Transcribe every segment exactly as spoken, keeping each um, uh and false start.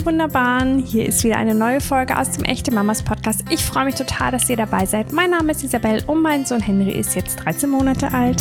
ihr Wunderbaren, hier ist wieder eine neue Folge aus dem Echte Mamas Podcast. Ich freue mich total, dass ihr dabei seid. Mein Name ist Isabel und mein Sohn Henry ist jetzt dreizehn Monate alt.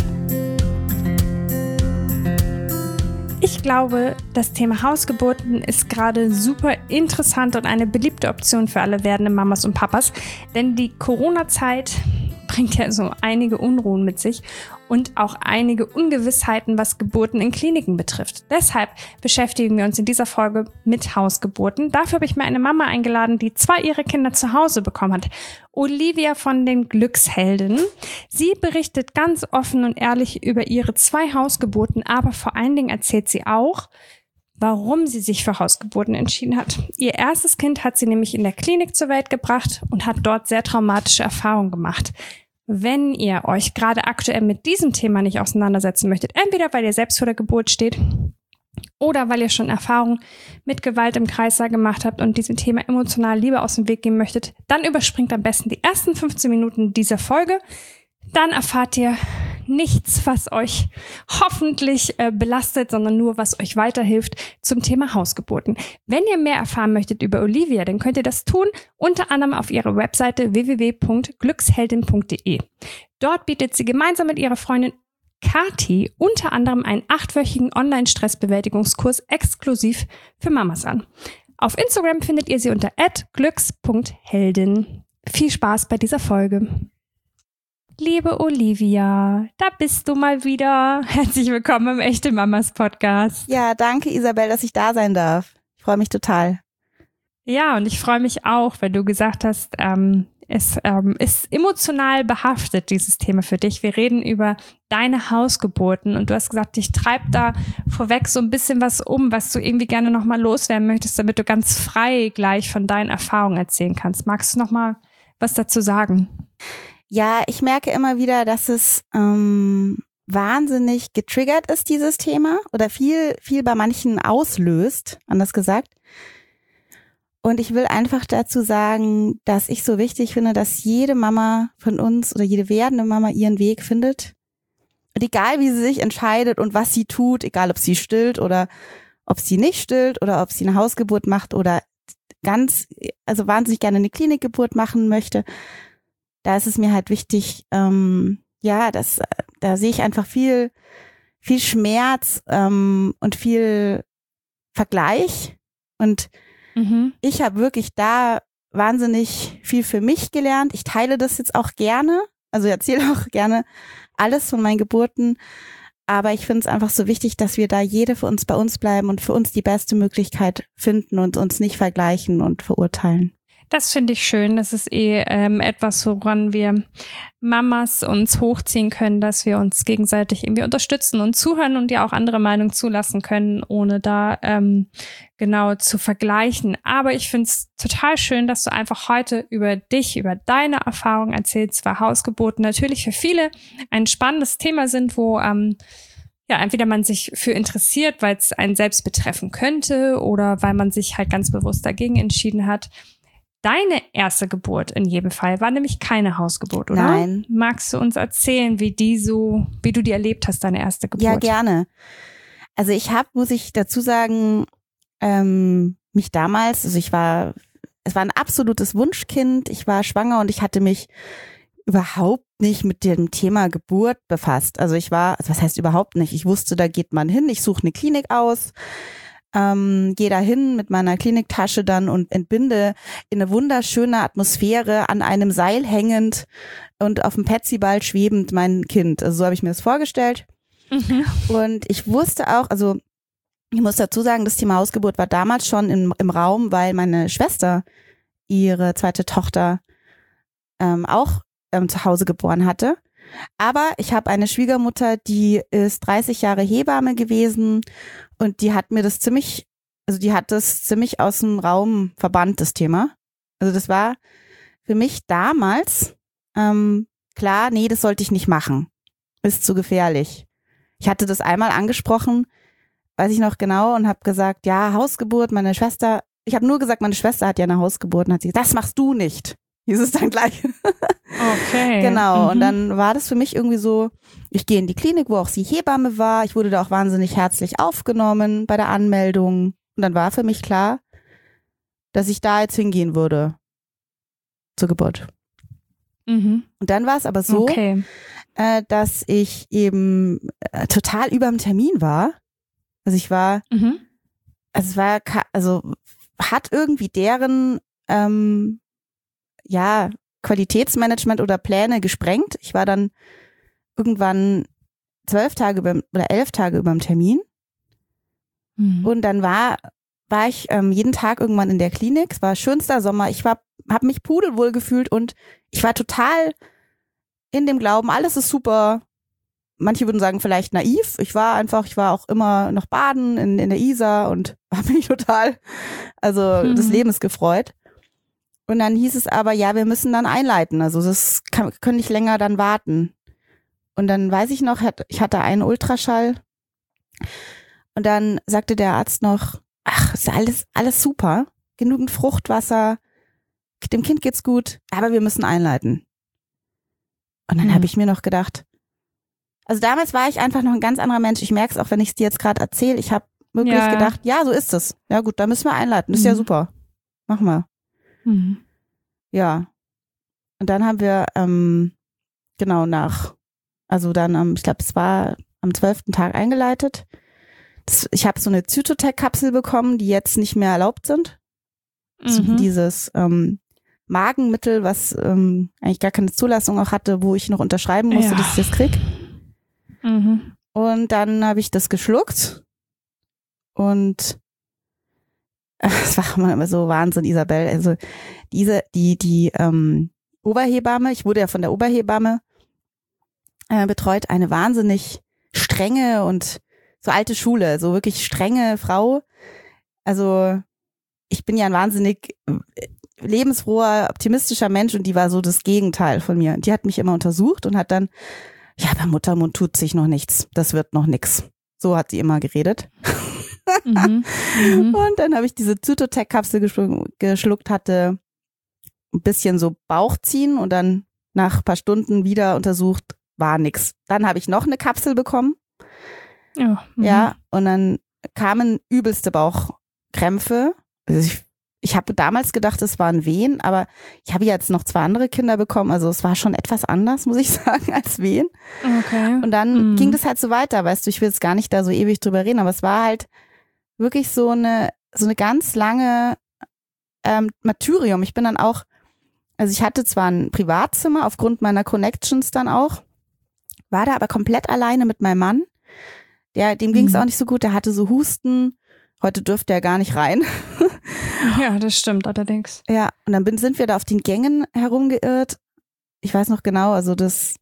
Ich glaube, das Thema Hausgeburten ist gerade super interessant und eine beliebte Option für alle werdenden Mamas und Papas, denn die Corona-Zeit bringt ja so einige Unruhen mit sich und auch einige Ungewissheiten, was Geburten in Kliniken betrifft. Deshalb beschäftigen wir uns in dieser Folge mit Hausgeburten. Dafür habe ich mir eine Mama eingeladen, die zwei ihrer Kinder zu Hause bekommen hat. Olivia von den Glückshelden. Sie berichtet ganz offen und ehrlich über ihre zwei Hausgeburten, aber vor allen Dingen erzählt sie auch, warum sie sich für Hausgeburten entschieden hat. Ihr erstes Kind hat sie nämlich in der Klinik zur Welt gebracht und hat dort sehr traumatische Erfahrungen gemacht. Wenn ihr euch gerade aktuell mit diesem Thema nicht auseinandersetzen möchtet, entweder weil ihr selbst vor der Geburt steht oder weil ihr schon Erfahrungen mit Gewalt im Kreißsaal gemacht habt und diesem Thema emotional lieber aus dem Weg gehen möchtet, dann überspringt am besten die ersten fünfzehn Minuten dieser Folge. Dann erfahrt ihr nichts, was euch hoffentlich äh, belastet, sondern nur, was euch weiterhilft zum Thema Hausgeburten. Wenn ihr mehr erfahren möchtet über Olivia, dann könnt ihr das tun, unter anderem auf ihrer Webseite w w w punkt glücksheldin punkt d e. Dort bietet sie gemeinsam mit ihrer Freundin Kathi unter anderem einen achtwöchigen Online-Stressbewältigungskurs exklusiv für Mamas an. Auf Instagram findet ihr sie unter at glücks punkt heldin. Viel Spaß bei dieser Folge. Liebe Olivia, da bist du mal wieder. Herzlich willkommen im Echte Mamas Podcast. Ja, danke Isabel, dass ich da sein darf. Ich freue mich total. Ja, und ich freue mich auch, wenn du gesagt hast, ähm, es ähm, ist emotional behaftet, dieses Thema für dich. Wir reden über deine Hausgeburten und du hast gesagt, dich treibt da vorweg so ein bisschen was um, was du irgendwie gerne nochmal loswerden möchtest, damit du ganz frei gleich von deinen Erfahrungen erzählen kannst. Magst du nochmal was dazu sagen? Ja, ich merke immer wieder, dass es ähm, wahnsinnig getriggert ist, dieses Thema, oder viel, viel bei manchen auslöst, anders gesagt. Und ich will einfach dazu sagen, dass ich so wichtig finde, dass jede Mama von uns oder jede werdende Mama ihren Weg findet. Und egal, wie sie sich entscheidet und was sie tut, egal, ob sie stillt oder ob sie nicht stillt oder ob sie eine Hausgeburt macht oder ganz, also wahnsinnig gerne eine Klinikgeburt machen möchte, da ist es mir halt wichtig, ähm, ja, das, da sehe ich einfach viel, viel Schmerz ähm, und viel Vergleich. Und mhm. ich habe wirklich da wahnsinnig viel für mich gelernt. Ich teile das jetzt auch gerne, also erzähle auch gerne alles von meinen Geburten. Aber ich finde es einfach so wichtig, dass wir da jede für uns bei uns bleiben und für uns die beste Möglichkeit finden und uns nicht vergleichen und verurteilen. Das finde ich schön. Das ist eh ähm, etwas, woran wir Mamas uns hochziehen können, dass wir uns gegenseitig irgendwie unterstützen und zuhören und ja auch andere Meinungen zulassen können, ohne da ähm, genau zu vergleichen. Aber ich finde es total schön, dass du einfach heute über dich, über deine Erfahrungen erzählst, weil Hausgeburten natürlich für viele ein spannendes Thema sind, wo ähm, ja, entweder man sich für interessiert, weil es einen selbst betreffen könnte oder weil man sich halt ganz bewusst dagegen entschieden hat. Deine erste Geburt in jedem Fall war nämlich keine Hausgeburt, oder? Nein. Magst du uns erzählen, wie die so, wie du die erlebt hast, deine erste Geburt? Ja, gerne. Also ich habe, muss ich dazu sagen, ähm, mich damals, also ich war, es war ein absolutes Wunschkind. Ich war schwanger und ich hatte mich überhaupt nicht mit dem Thema Geburt befasst. Also ich war, also was heißt überhaupt nicht? Ich wusste, da geht man hin, ich suche eine Klinik aus. Ähm, gehe da hin mit meiner Kliniktasche dann und entbinde in eine wunderschöne Atmosphäre an einem Seil hängend und auf dem Petsyball schwebend mein Kind. Also so habe ich mir das vorgestellt. Mhm. Und ich wusste auch, also ich muss dazu sagen, das Thema Hausgeburt war damals schon im, im Raum, weil meine Schwester ihre zweite Tochter ähm, auch ähm, zu Hause geboren hatte. Aber ich habe eine Schwiegermutter, die ist dreißig Jahre Hebamme gewesen und die hat mir das ziemlich, also die hat das ziemlich aus dem Raum verbannt, das Thema. Also das war für mich damals ähm, klar, nee, das sollte ich nicht machen. Ist zu gefährlich. Ich hatte das einmal angesprochen, weiß ich noch genau, und habe gesagt, ja, Hausgeburt, meine Schwester, ich habe nur gesagt, meine Schwester hat ja eine Hausgeburt und hat sie gesagt, das machst du nicht. Hieß es dann gleich. Okay. Genau. Mhm. Und dann war das für mich irgendwie so, ich gehe in die Klinik, wo auch sie Hebamme war. Ich wurde da auch wahnsinnig herzlich aufgenommen bei der Anmeldung. Und dann war für mich klar, dass ich da jetzt hingehen würde zur Geburt. Mhm. Und dann war es aber so, Okay. äh, dass ich eben äh, total über dem Termin war. Also ich war, Mhm. also es war, ka- also hat irgendwie deren ähm, ja Qualitätsmanagement oder Pläne gesprengt. Ich war dann irgendwann zwölf Tage über, oder elf Tage über dem Termin. Mhm. Und dann war, war ich ähm, jeden Tag irgendwann in der Klinik. Es war schönster Sommer. Ich war, habe mich pudelwohl gefühlt und ich war total in dem Glauben, alles ist super. Manche würden sagen, vielleicht naiv. Ich war einfach, ich war auch immer noch baden in, in der Isar und habe mich total, also Mhm. des Lebens gefreut. Und dann hieß es aber, ja, wir müssen dann einleiten. Also das kann, können nicht länger dann warten. Und dann weiß ich noch, ich hatte einen Ultraschall. Und dann sagte der Arzt noch, ach, ist alles, alles super. Genügend Fruchtwasser. Dem Kind geht's gut, aber wir müssen einleiten. Und dann Hm. habe ich mir noch gedacht, also damals war ich einfach noch ein ganz anderer Mensch. Ich merke es auch, wenn ich es dir jetzt gerade erzähle. Ich habe wirklich Ja, ja. gedacht, ja, so ist es. Ja gut, dann müssen wir einleiten. Das ist ja Mhm. super. Machen wir. Mhm. Ja. Und dann haben wir, ähm, genau nach, also dann, am, ich glaube, es war am zwölften Tag eingeleitet. Das, ich habe so eine Zytotec-Kapsel bekommen, die jetzt nicht mehr erlaubt sind. So Mhm. dieses ähm, Magenmittel, was ähm, eigentlich gar keine Zulassung auch hatte, wo ich noch unterschreiben musste, Ja. dass ich das krieg. Mhm. Und dann habe ich das geschluckt und äh, es war immer, immer so Wahnsinn, Isabel. Also diese, die, die ähm, Oberhebamme, ich wurde ja von der Oberhebamme äh, betreut, eine wahnsinnig strenge und so alte Schule, so wirklich strenge Frau. Also ich bin ja ein wahnsinnig äh, lebensfroher, optimistischer Mensch und die war so das Gegenteil von mir. Die hat mich immer untersucht und hat dann, ja, beim Muttermund tut sich noch nichts, das wird noch nix. So hat sie immer geredet. Mhm. Mhm. Und dann habe ich diese Zytotec-Kapsel geschluckt, geschluckt, hatte ein bisschen so Bauchziehen und dann nach ein paar Stunden wieder untersucht, war nix. Dann habe ich noch eine Kapsel bekommen. Ja. Mhm. Ja, und dann kamen übelste Bauchkrämpfe. Also ich, ich habe damals gedacht, es waren Wehen, aber ich habe jetzt noch zwei andere Kinder bekommen. Also es war schon etwas anders, muss ich sagen, als Wehen. Okay. Und dann Mhm. ging das halt so weiter, weißt du, ich will jetzt gar nicht da so ewig drüber reden, aber es war halt wirklich so eine, so eine ganz lange ähm, Martyrium. Ich bin dann auch, also ich hatte zwar ein Privatzimmer aufgrund meiner Connections dann auch, war da aber komplett alleine mit meinem Mann. Der, dem ging es Mhm. auch nicht so gut, der hatte so Husten. Heute dürfte er gar nicht rein. Ja, das stimmt allerdings. Ja, und dann bin, sind wir da auf den Gängen herumgeirrt. Ich weiß noch genau, also das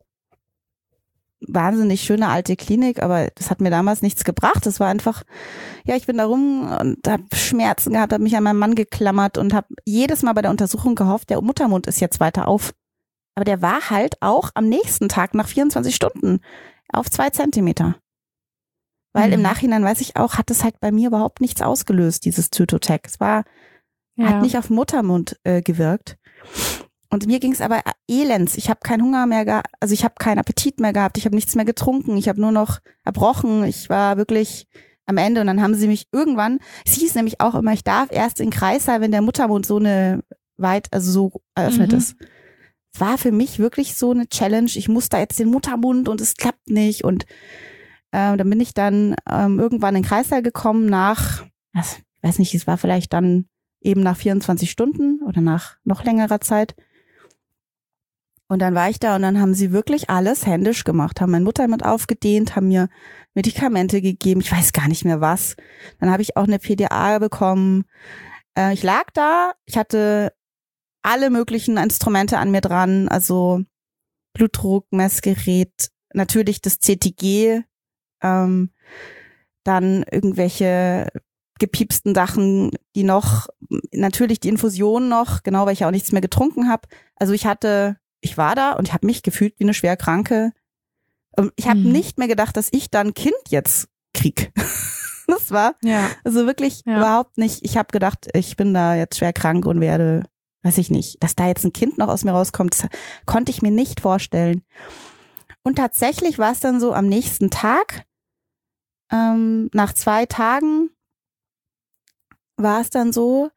wahnsinnig schöne alte Klinik, aber das hat mir damals nichts gebracht. Das war einfach, ja, ich bin da rum und habe Schmerzen gehabt, habe mich an meinen Mann geklammert und habe jedes Mal bei der Untersuchung gehofft, der Muttermund ist jetzt weiter auf. Aber der war halt auch am nächsten Tag nach vierundzwanzig Stunden auf zwei Zentimeter. Weil Mhm. im Nachhinein weiß ich auch, hat es halt bei mir überhaupt nichts ausgelöst, dieses Zytotec. Es war, Ja. hat nicht auf den Muttermund äh, gewirkt. Und mir ging es aber elends. Ich habe keinen Hunger mehr gehabt, also ich habe keinen Appetit mehr gehabt, ich habe nichts mehr getrunken, ich habe nur noch erbrochen. Ich war wirklich am Ende und dann haben sie mich irgendwann, es hieß nämlich auch immer, ich darf erst in den Kreißsaal, wenn der Muttermund so eine weit, also so eröffnet Mhm. ist. Es war für mich wirklich so eine Challenge. Ich muss da jetzt den Muttermund und es klappt nicht und Ähm, dann bin ich dann ähm, irgendwann in den Kreißsaal gekommen nach, was, ich weiß nicht, es war vielleicht dann eben nach vierundzwanzig Stunden oder nach noch längerer Zeit. Und dann war ich da und dann haben sie wirklich alles händisch gemacht, haben meine Mutter mit aufgedehnt, haben mir Medikamente gegeben, ich weiß gar nicht mehr was. Dann habe ich auch eine P D A bekommen. Äh, ich lag da, ich hatte alle möglichen Instrumente an mir dran, also Blutdruck, Messgerät, natürlich das C T G, Ähm, dann irgendwelche gepiepsten Sachen, die noch, natürlich die Infusion noch, genau, weil ich ja auch nichts mehr getrunken habe. Also ich hatte, ich war da und ich habe mich gefühlt wie eine Schwerkranke. Ich habe Mhm. nicht mehr gedacht, dass ich dann ein Kind jetzt krieg. Das war Ja. also wirklich Ja. überhaupt nicht. Ich habe gedacht, ich bin da jetzt schwer krank und werde, weiß ich nicht, dass da jetzt ein Kind noch aus mir rauskommt, das konnte ich mir nicht vorstellen. Und tatsächlich war es dann so am nächsten Tag, Ähm, nach zwei Tagen war es dann so,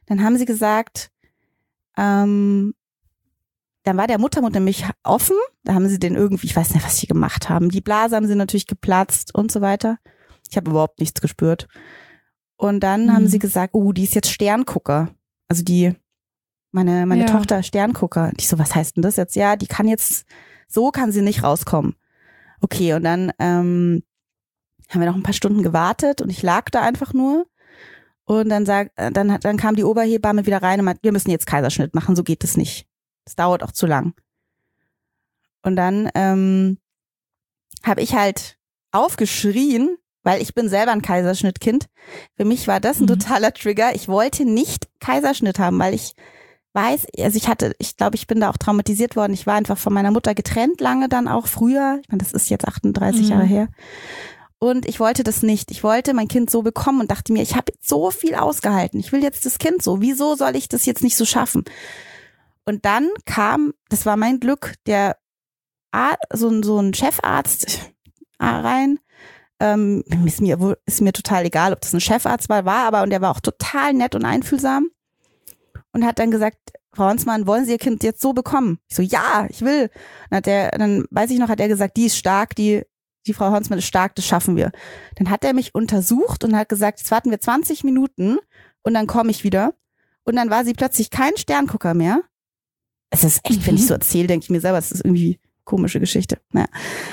dann haben sie gesagt, ähm, dann war der Muttermund nämlich offen, da haben sie den irgendwie, ich weiß nicht, was sie gemacht haben, die Blase haben sie natürlich geplatzt und so weiter. Ich habe überhaupt nichts gespürt. Und dann mhm. haben sie gesagt, oh, die ist jetzt Sterngucker. Also die, meine, meine ja. Tochter Sterngucker. Ich so, was heißt denn das jetzt? Ja, die kann jetzt, so kann sie nicht rauskommen. Okay, und dann ähm, haben wir noch ein paar Stunden gewartet und ich lag da einfach nur. Und dann sag, dann, dann kam die Oberhebamme wieder rein und meinte, wir müssen jetzt Kaiserschnitt machen, so geht es nicht. Das dauert auch zu lang. Und dann ähm, habe ich halt aufgeschrien, weil ich bin selber ein Kaiserschnittkind. Für mich war das ein mhm. totaler Trigger. Ich wollte nicht Kaiserschnitt haben, weil ich weiß, also ich hatte, ich glaube, ich bin da auch traumatisiert worden. Ich war einfach von meiner Mutter getrennt, lange dann auch früher. Ich meine, das ist jetzt achtunddreißig mhm. Jahre her. Und ich wollte das nicht. Ich wollte mein Kind so bekommen und dachte mir, ich habe jetzt so viel ausgehalten. Ich will jetzt das Kind so. Wieso soll ich das jetzt nicht so schaffen? Und dann kam, das war mein Glück, der Ar- so, ein- so ein Chefarzt rein. Ähm, ist mir, ist mir total egal, ob das ein Chefarzt war, war aber, und der war auch total nett und einfühlsam. Und hat dann gesagt, Frau Honsmann, wollen Sie Ihr Kind jetzt so bekommen? Ich so, ja, ich will. Dann hat der, dann weiß ich noch, hat er gesagt, die ist stark, die Die Frau Honsmann ist stark, das schaffen wir. Dann hat er mich untersucht und hat gesagt, jetzt warten wir zwanzig Minuten und dann komme ich wieder. Und dann war sie plötzlich kein Sterngucker mehr. Es ist echt, mhm. wenn ich so erzähle, denke ich mir selber, es ist irgendwie eine komische Geschichte. Naja.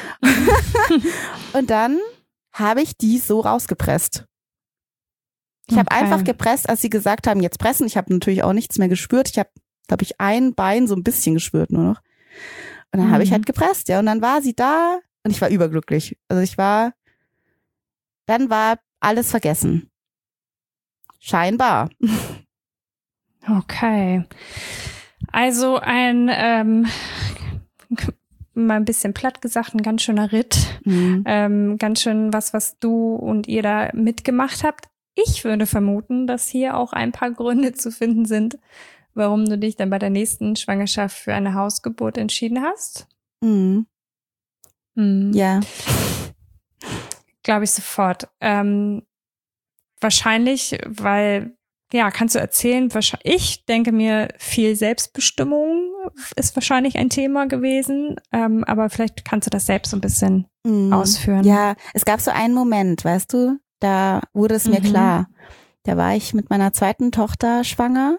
Und dann habe ich die so rausgepresst. Ich okay. habe einfach gepresst, als sie gesagt haben, jetzt pressen. Ich habe natürlich auch nichts mehr gespürt. Ich habe, glaube ich, ein Bein so ein bisschen gespürt nur noch. Und dann mhm. habe ich halt gepresst, ja. Und dann war sie da. Und ich war überglücklich. Also ich war, dann war alles vergessen. Scheinbar. Okay. Also ein, ähm, mal ein bisschen platt gesagt, ein ganz schöner Ritt. Mhm. Ähm, ganz schön was, was du und ihr da mitgemacht habt. Ich würde vermuten, dass hier auch ein paar Gründe zu finden sind, warum du dich dann bei der nächsten Schwangerschaft für eine Hausgeburt entschieden hast. Mhm. Mhm. Ja. Glaube ich sofort. Ähm, wahrscheinlich, weil, ja, kannst du erzählen, ich denke mir, viel Selbstbestimmung ist wahrscheinlich ein Thema gewesen, ähm, aber vielleicht kannst du das selbst so ein bisschen mhm. ausführen. Ja, es gab so einen Moment, weißt du, da wurde es mir mhm. klar. Da war ich mit meiner zweiten Tochter schwanger.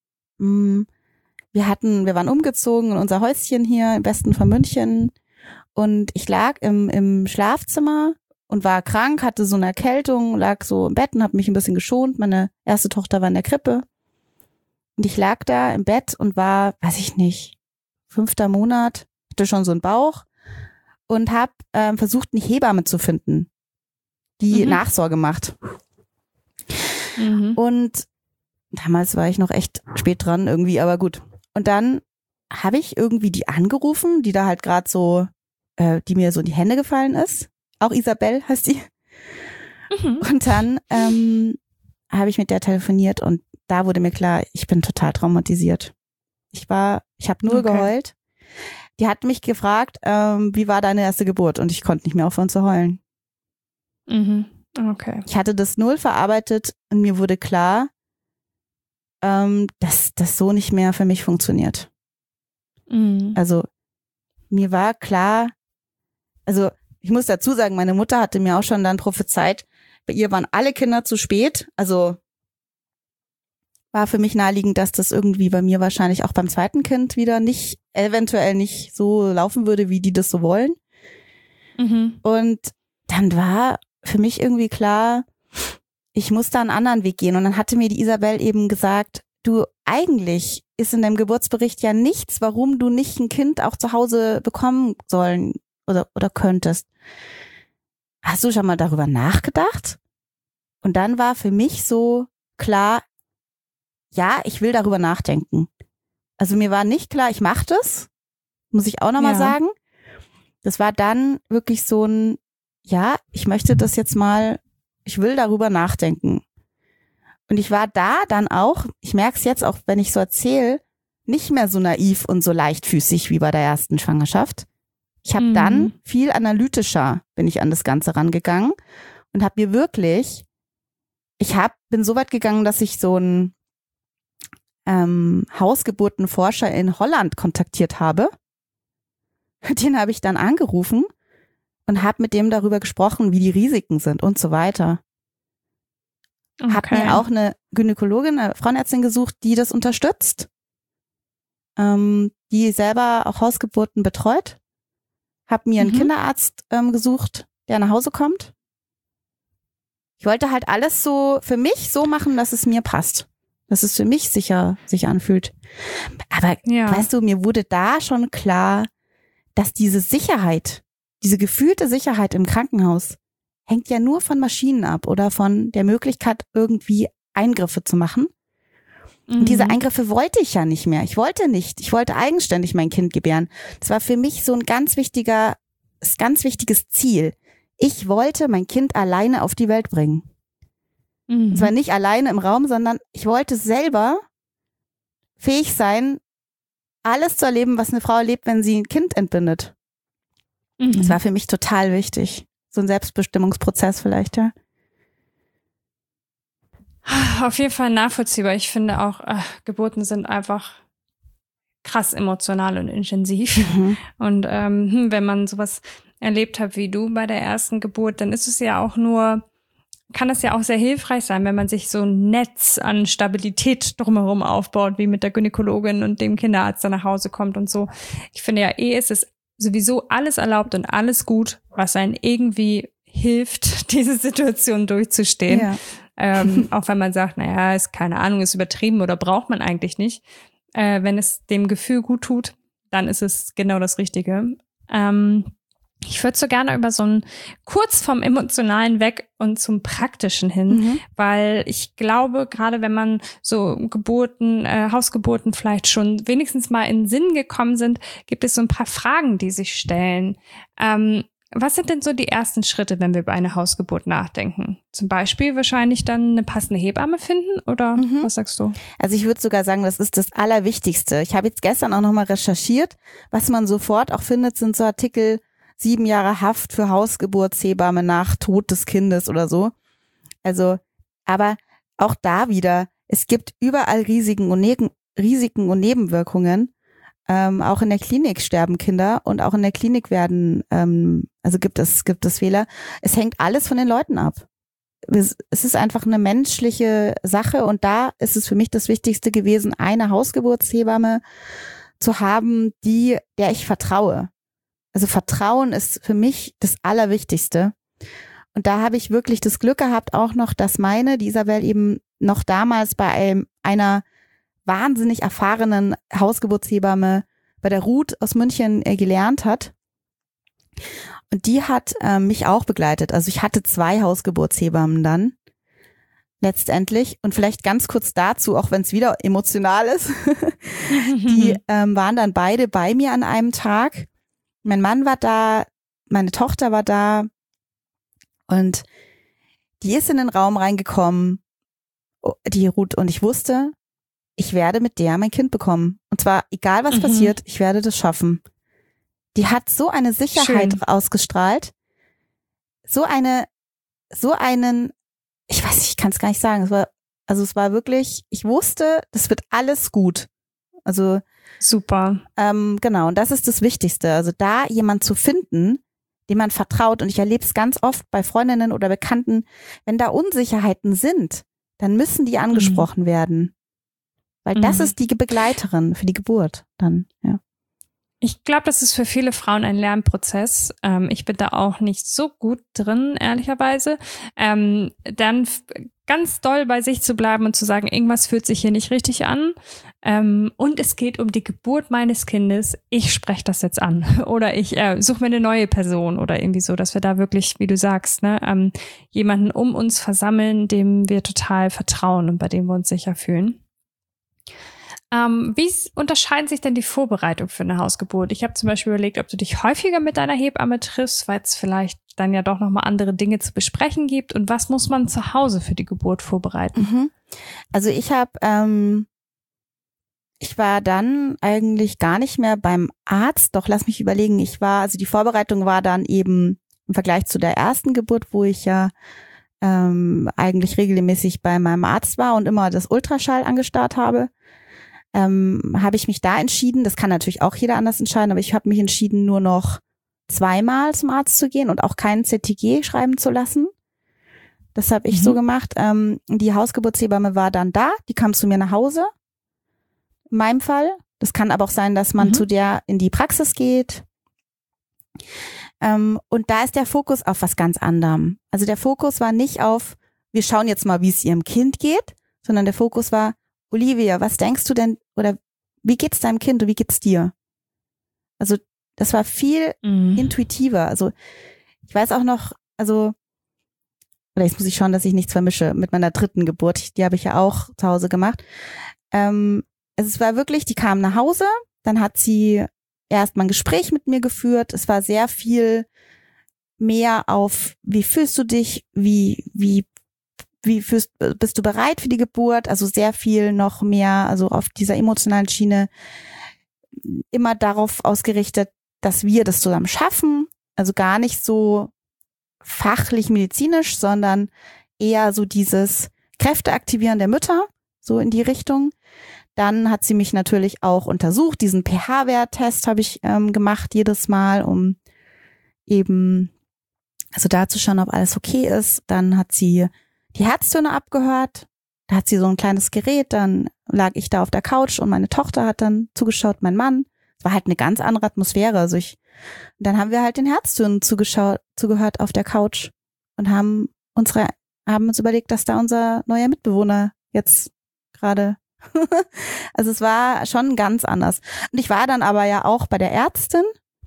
Wir hatten, wir waren umgezogen in unser Häuschen hier im Westen von München. Und ich lag im, im Schlafzimmer und war krank, hatte so eine Erkältung, lag so im Bett und habe mich ein bisschen geschont. Meine erste Tochter war in der Krippe. Und ich lag da im Bett und war, weiß ich nicht, fünfter Monat, hatte schon so einen Bauch und habe ähm, versucht, eine Hebamme zu finden, die mhm. Nachsorge macht. Mhm. Und damals war ich noch echt spät dran irgendwie, aber gut. Und dann habe ich irgendwie die angerufen, die da halt gerade so die mir so in die Hände gefallen ist. Auch Isabel heißt die. Mhm. Und dann ähm, habe ich mit der telefoniert und da wurde mir klar, ich bin total traumatisiert. Ich war, ich habe nur okay. geheult. Die hat mich gefragt, ähm, wie war deine erste Geburt? Und ich konnte nicht mehr aufhören zu heulen. Mhm. Okay. Ich hatte das null verarbeitet und mir wurde klar, ähm, dass das so nicht mehr für mich funktioniert. Mhm. Also mir war klar, also ich muss dazu sagen, meine Mutter hatte mir auch schon dann prophezeit, bei ihr waren alle Kinder zu spät. Also war für mich naheliegend, dass das irgendwie bei mir wahrscheinlich auch beim zweiten Kind wieder nicht, eventuell nicht so laufen würde, wie die das so wollen. Mhm. Und dann war für mich irgendwie klar, ich muss da einen anderen Weg gehen. Und dann hatte mir die Isabel eben gesagt, du, eigentlich ist in deinem Geburtsbericht ja nichts, warum du nicht ein Kind auch zu Hause bekommen sollen oder, oder könntest. Hast du schon mal darüber nachgedacht? Und dann war für mich so klar, ja, ich will darüber nachdenken. Also mir war nicht klar, ich mache das, muss ich auch nochmal ja. sagen. Das war dann wirklich so ein, ja, ich möchte das jetzt mal, ich will darüber nachdenken. Und ich war da dann auch, ich merke es jetzt auch, wenn ich so erzähle, nicht mehr so naiv und so leichtfüßig wie bei der ersten Schwangerschaft. Ich habe mhm. dann viel analytischer bin ich an das Ganze rangegangen und habe mir wirklich, ich hab, bin so weit gegangen, dass ich so ein, ähm, Hausgeburtenforscher in Holland kontaktiert habe. Den habe ich dann angerufen und habe mit dem darüber gesprochen, wie die Risiken sind und so weiter. Okay. Habe mir auch eine Gynäkologin, eine Frauenärztin gesucht, die das unterstützt, ähm, die selber auch Hausgeburten betreut. Habe mir einen mhm. Kinderarzt ähm, gesucht, der nach Hause kommt. Ich wollte halt alles so für mich so machen, dass es mir passt. Dass es für mich sicher sich anfühlt. Aber ja. weißt du, mir wurde da schon klar, dass diese Sicherheit, diese gefühlte Sicherheit im Krankenhaus hängt ja nur von Maschinen ab oder von der Möglichkeit, irgendwie Eingriffe zu machen. Mhm. Und diese Eingriffe wollte ich ja nicht mehr. Ich wollte nicht. Ich wollte eigenständig mein Kind gebären. Das war für mich so ein ganz wichtiger, ganz wichtiges Ziel. Ich wollte mein Kind alleine auf die Welt bringen. Mhm. Und zwar nicht alleine im Raum, sondern ich wollte selber fähig sein, alles zu erleben, was eine Frau erlebt, wenn sie ein Kind entbindet. Mhm. Das war für mich total wichtig. So ein Selbstbestimmungsprozess vielleicht, ja. Auf jeden Fall nachvollziehbar. Ich finde auch, äh, Geburten sind einfach krass emotional und intensiv. Mhm. Und ähm, wenn man sowas erlebt hat wie du bei der ersten Geburt, dann ist es ja auch nur, kann es ja auch sehr hilfreich sein, wenn man sich so ein Netz an Stabilität drumherum aufbaut, wie mit der Gynäkologin und dem Kinderarzt, der nach Hause kommt und so. Ich finde ja eh, es ist sowieso alles erlaubt und alles gut, was einen irgendwie hilft, diese Situation durchzustehen. Ja. Ähm, auch wenn man sagt, naja, ist keine Ahnung, ist übertrieben oder braucht man eigentlich nicht. Äh, wenn es dem Gefühl gut tut, dann ist es genau das Richtige. Ähm, ich würde so gerne über so ein kurz vom Emotionalen weg und zum Praktischen hin, mhm. weil ich glaube, gerade wenn man so Geburten, äh, Hausgeburten vielleicht schon wenigstens mal in den Sinn gekommen sind, gibt es so ein paar Fragen, die sich stellen. Ähm, Was sind denn so die ersten Schritte, wenn wir über eine Hausgeburt nachdenken? Zum Beispiel wahrscheinlich dann eine passende Hebamme finden oder mhm. was sagst du? Also ich würde sogar sagen, das ist das Allerwichtigste. Ich habe jetzt gestern auch nochmal recherchiert. Was man sofort auch findet, sind so Artikel sieben Jahre Haft für Hausgeburtshebamme nach Tod des Kindes oder so. Also, aber auch da wieder, es gibt überall Risiken und, ne- Risiken und Nebenwirkungen. Ähm, auch in der Klinik sterben Kinder und auch in der Klinik werden, ähm, also gibt es, gibt es Fehler. Es hängt alles von den Leuten ab. Es, es ist einfach eine menschliche Sache und da ist es für mich das Wichtigste gewesen, eine Hausgeburtshebamme zu haben, die, der ich vertraue. Also Vertrauen ist für mich das Allerwichtigste. Und da habe ich wirklich das Glück gehabt auch noch, dass meine, die Isabel eben noch damals bei einem, einer wahnsinnig erfahrenen Hausgeburtshebamme bei der Ruth aus München äh, gelernt hat. Und die hat äh, mich auch begleitet. Also ich hatte zwei Hausgeburtshebammen dann letztendlich. Und vielleicht ganz kurz dazu, auch wenn es wieder emotional ist, die ähm, waren dann beide bei mir an einem Tag. Mein Mann war da, meine Tochter war da und die ist in den Raum reingekommen, die Ruth, und ich wusste, ich werde mit der mein Kind bekommen. Und zwar, egal was mhm. passiert, ich werde das schaffen. Die hat so eine Sicherheit Schön. ausgestrahlt. So eine, so einen, ich weiß nicht, ich kann es gar nicht sagen. Es war, also es war wirklich, ich wusste, das wird alles gut. Also super. Ähm, genau, und das ist das Wichtigste. Also da jemand zu finden, dem man vertraut. Und ich erlebe es ganz oft bei Freundinnen oder Bekannten, wenn da Unsicherheiten sind, dann müssen die angesprochen mhm. werden. Weil das mhm. ist die Begleiterin für die Geburt dann, ja. Ich glaube, das ist für viele Frauen ein Lernprozess. Ähm, ich bin da auch nicht so gut drin, ehrlicherweise. Ähm, dann f- ganz doll bei sich zu bleiben und zu sagen, irgendwas fühlt sich hier nicht richtig an. Ähm, und es geht um die Geburt meines Kindes. Ich spreche das jetzt an. Oder ich äh, suche mir eine neue Person oder irgendwie so, dass wir da wirklich, wie du sagst, ne, ähm, jemanden um uns versammeln, dem wir total vertrauen und bei dem wir uns sicher fühlen. Ähm, wie unterscheiden sich denn die Vorbereitungen für eine Hausgeburt? Ich habe zum Beispiel überlegt, ob du dich häufiger mit deiner Hebamme triffst, weil es vielleicht dann ja doch nochmal andere Dinge zu besprechen gibt. Und was muss man zu Hause für die Geburt vorbereiten? Mhm. Also ich habe, ähm, ich war dann eigentlich gar nicht mehr beim Arzt. Doch lass mich überlegen, ich war, also die Vorbereitung war dann eben im Vergleich zu der ersten Geburt, wo ich ja ähm, eigentlich regelmäßig bei meinem Arzt war und immer das Ultraschall angestarrt habe. ähm, habe ich mich da entschieden, das kann natürlich auch jeder anders entscheiden, aber ich habe mich entschieden, nur noch zweimal zum Arzt zu gehen und auch keinen Z T G schreiben zu lassen. Das habe ich mhm. so gemacht. Ähm, die Hausgeburtshebamme war dann da, die kam zu mir nach Hause. In meinem Fall. Das kann aber auch sein, dass man mhm. zu der in die Praxis geht. Ähm, und da ist der Fokus auf was ganz anderem. Also der Fokus war nicht auf, wir schauen jetzt mal, wie es ihrem Kind geht, sondern der Fokus war, Olivia, was denkst du denn, oder wie geht's deinem Kind und wie geht's dir? Also das war viel mhm. intuitiver. Also ich weiß auch noch, also oder jetzt muss ich schauen, dass ich nichts vermische mit meiner dritten Geburt. Die habe ich ja auch zu Hause gemacht. Ähm, also es war wirklich, die kam nach Hause, dann hat sie erst mal ein Gespräch mit mir geführt. Es war sehr viel mehr auf, wie fühlst du dich, wie wie wie fühlst, bist du bereit für die Geburt? Also sehr viel noch mehr, also auf dieser emotionalen Schiene, immer darauf ausgerichtet, dass wir das zusammen schaffen. Also gar nicht so fachlich medizinisch, sondern eher so dieses Kräfteaktivieren der Mütter, so in die Richtung. Dann hat sie mich natürlich auch untersucht. Diesen pH-Wert-Test habe ich ähm, gemacht jedes Mal, um eben also da zu schauen, ob alles okay ist. Dann hat sie die Herztöne abgehört. Da hat sie so ein kleines Gerät. Dann lag ich da auf der Couch und meine Tochter hat dann zugeschaut, mein Mann. Es war halt eine ganz andere Atmosphäre. Also ich, dann haben wir halt den Herztönen zugeschaut, zugehört auf der Couch und haben unsere, haben uns überlegt, dass da unser neuer Mitbewohner jetzt gerade also es war schon ganz anders. Und ich war dann aber ja auch bei der Ärztin.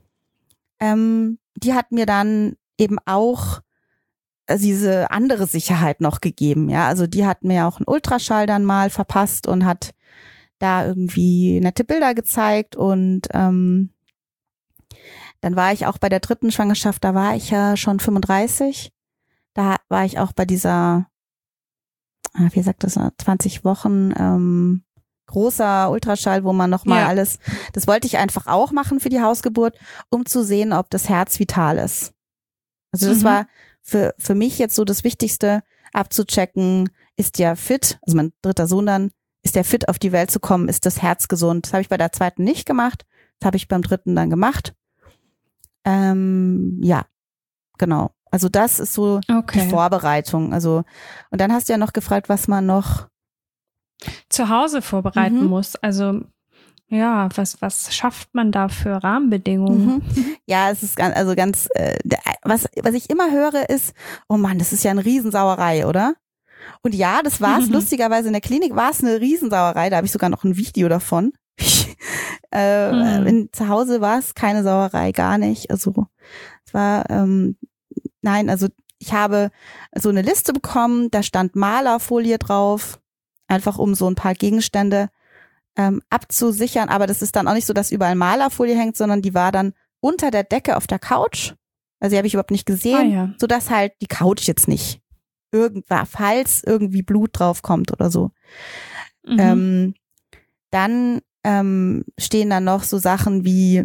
Ähm, die hat mir dann eben auch diese andere Sicherheit noch gegeben. Ja, also die hat mir auch einen Ultraschall dann mal verpasst und hat da irgendwie nette Bilder gezeigt. Und ähm, dann war ich auch bei der dritten Schwangerschaft, da war ich ja schon fünfunddreißig. Da war ich auch bei dieser wie sagt das, zwanzig Wochen ähm, großer Ultraschall, wo man nochmal ja. alles, das wollte ich einfach auch machen für die Hausgeburt, um zu sehen, ob das Herz vital ist. Also das mhm. war für für mich jetzt so das Wichtigste, abzuchecken, ist der fit, also mein dritter Sohn dann, ist der fit auf die Welt zu kommen, ist das Herz gesund. Das habe ich bei der zweiten nicht gemacht, das habe ich beim dritten dann gemacht. Ähm, ja, genau. Also das ist so okay. die Vorbereitung. Also und dann hast du ja noch gefragt, was man noch zu Hause vorbereiten mhm. muss. Also ja, was was schafft man da für Rahmenbedingungen? Mhm. Ja, es ist ganz, also ganz äh, was was ich immer höre ist, oh Mann, das ist ja eine Riesensauerei, oder? Und ja, das war es. Mhm. Lustigerweise in der Klinik war es eine Riesensauerei. Da habe ich sogar noch ein Video davon. äh, mhm. in, zu Hause war es keine Sauerei, gar nicht. Also es war ähm, Nein, also ich habe so eine Liste bekommen, da stand Malerfolie drauf, einfach um so ein paar Gegenstände ähm, abzusichern. Aber das ist dann auch nicht so, dass überall Malerfolie hängt, sondern die war dann unter der Decke auf der Couch. Also die habe ich überhaupt nicht gesehen, ah, ja. sodass halt die Couch jetzt nicht irgendwann, falls irgendwie Blut drauf kommt oder so. Mhm. Ähm, dann ähm, stehen dann noch so Sachen wie,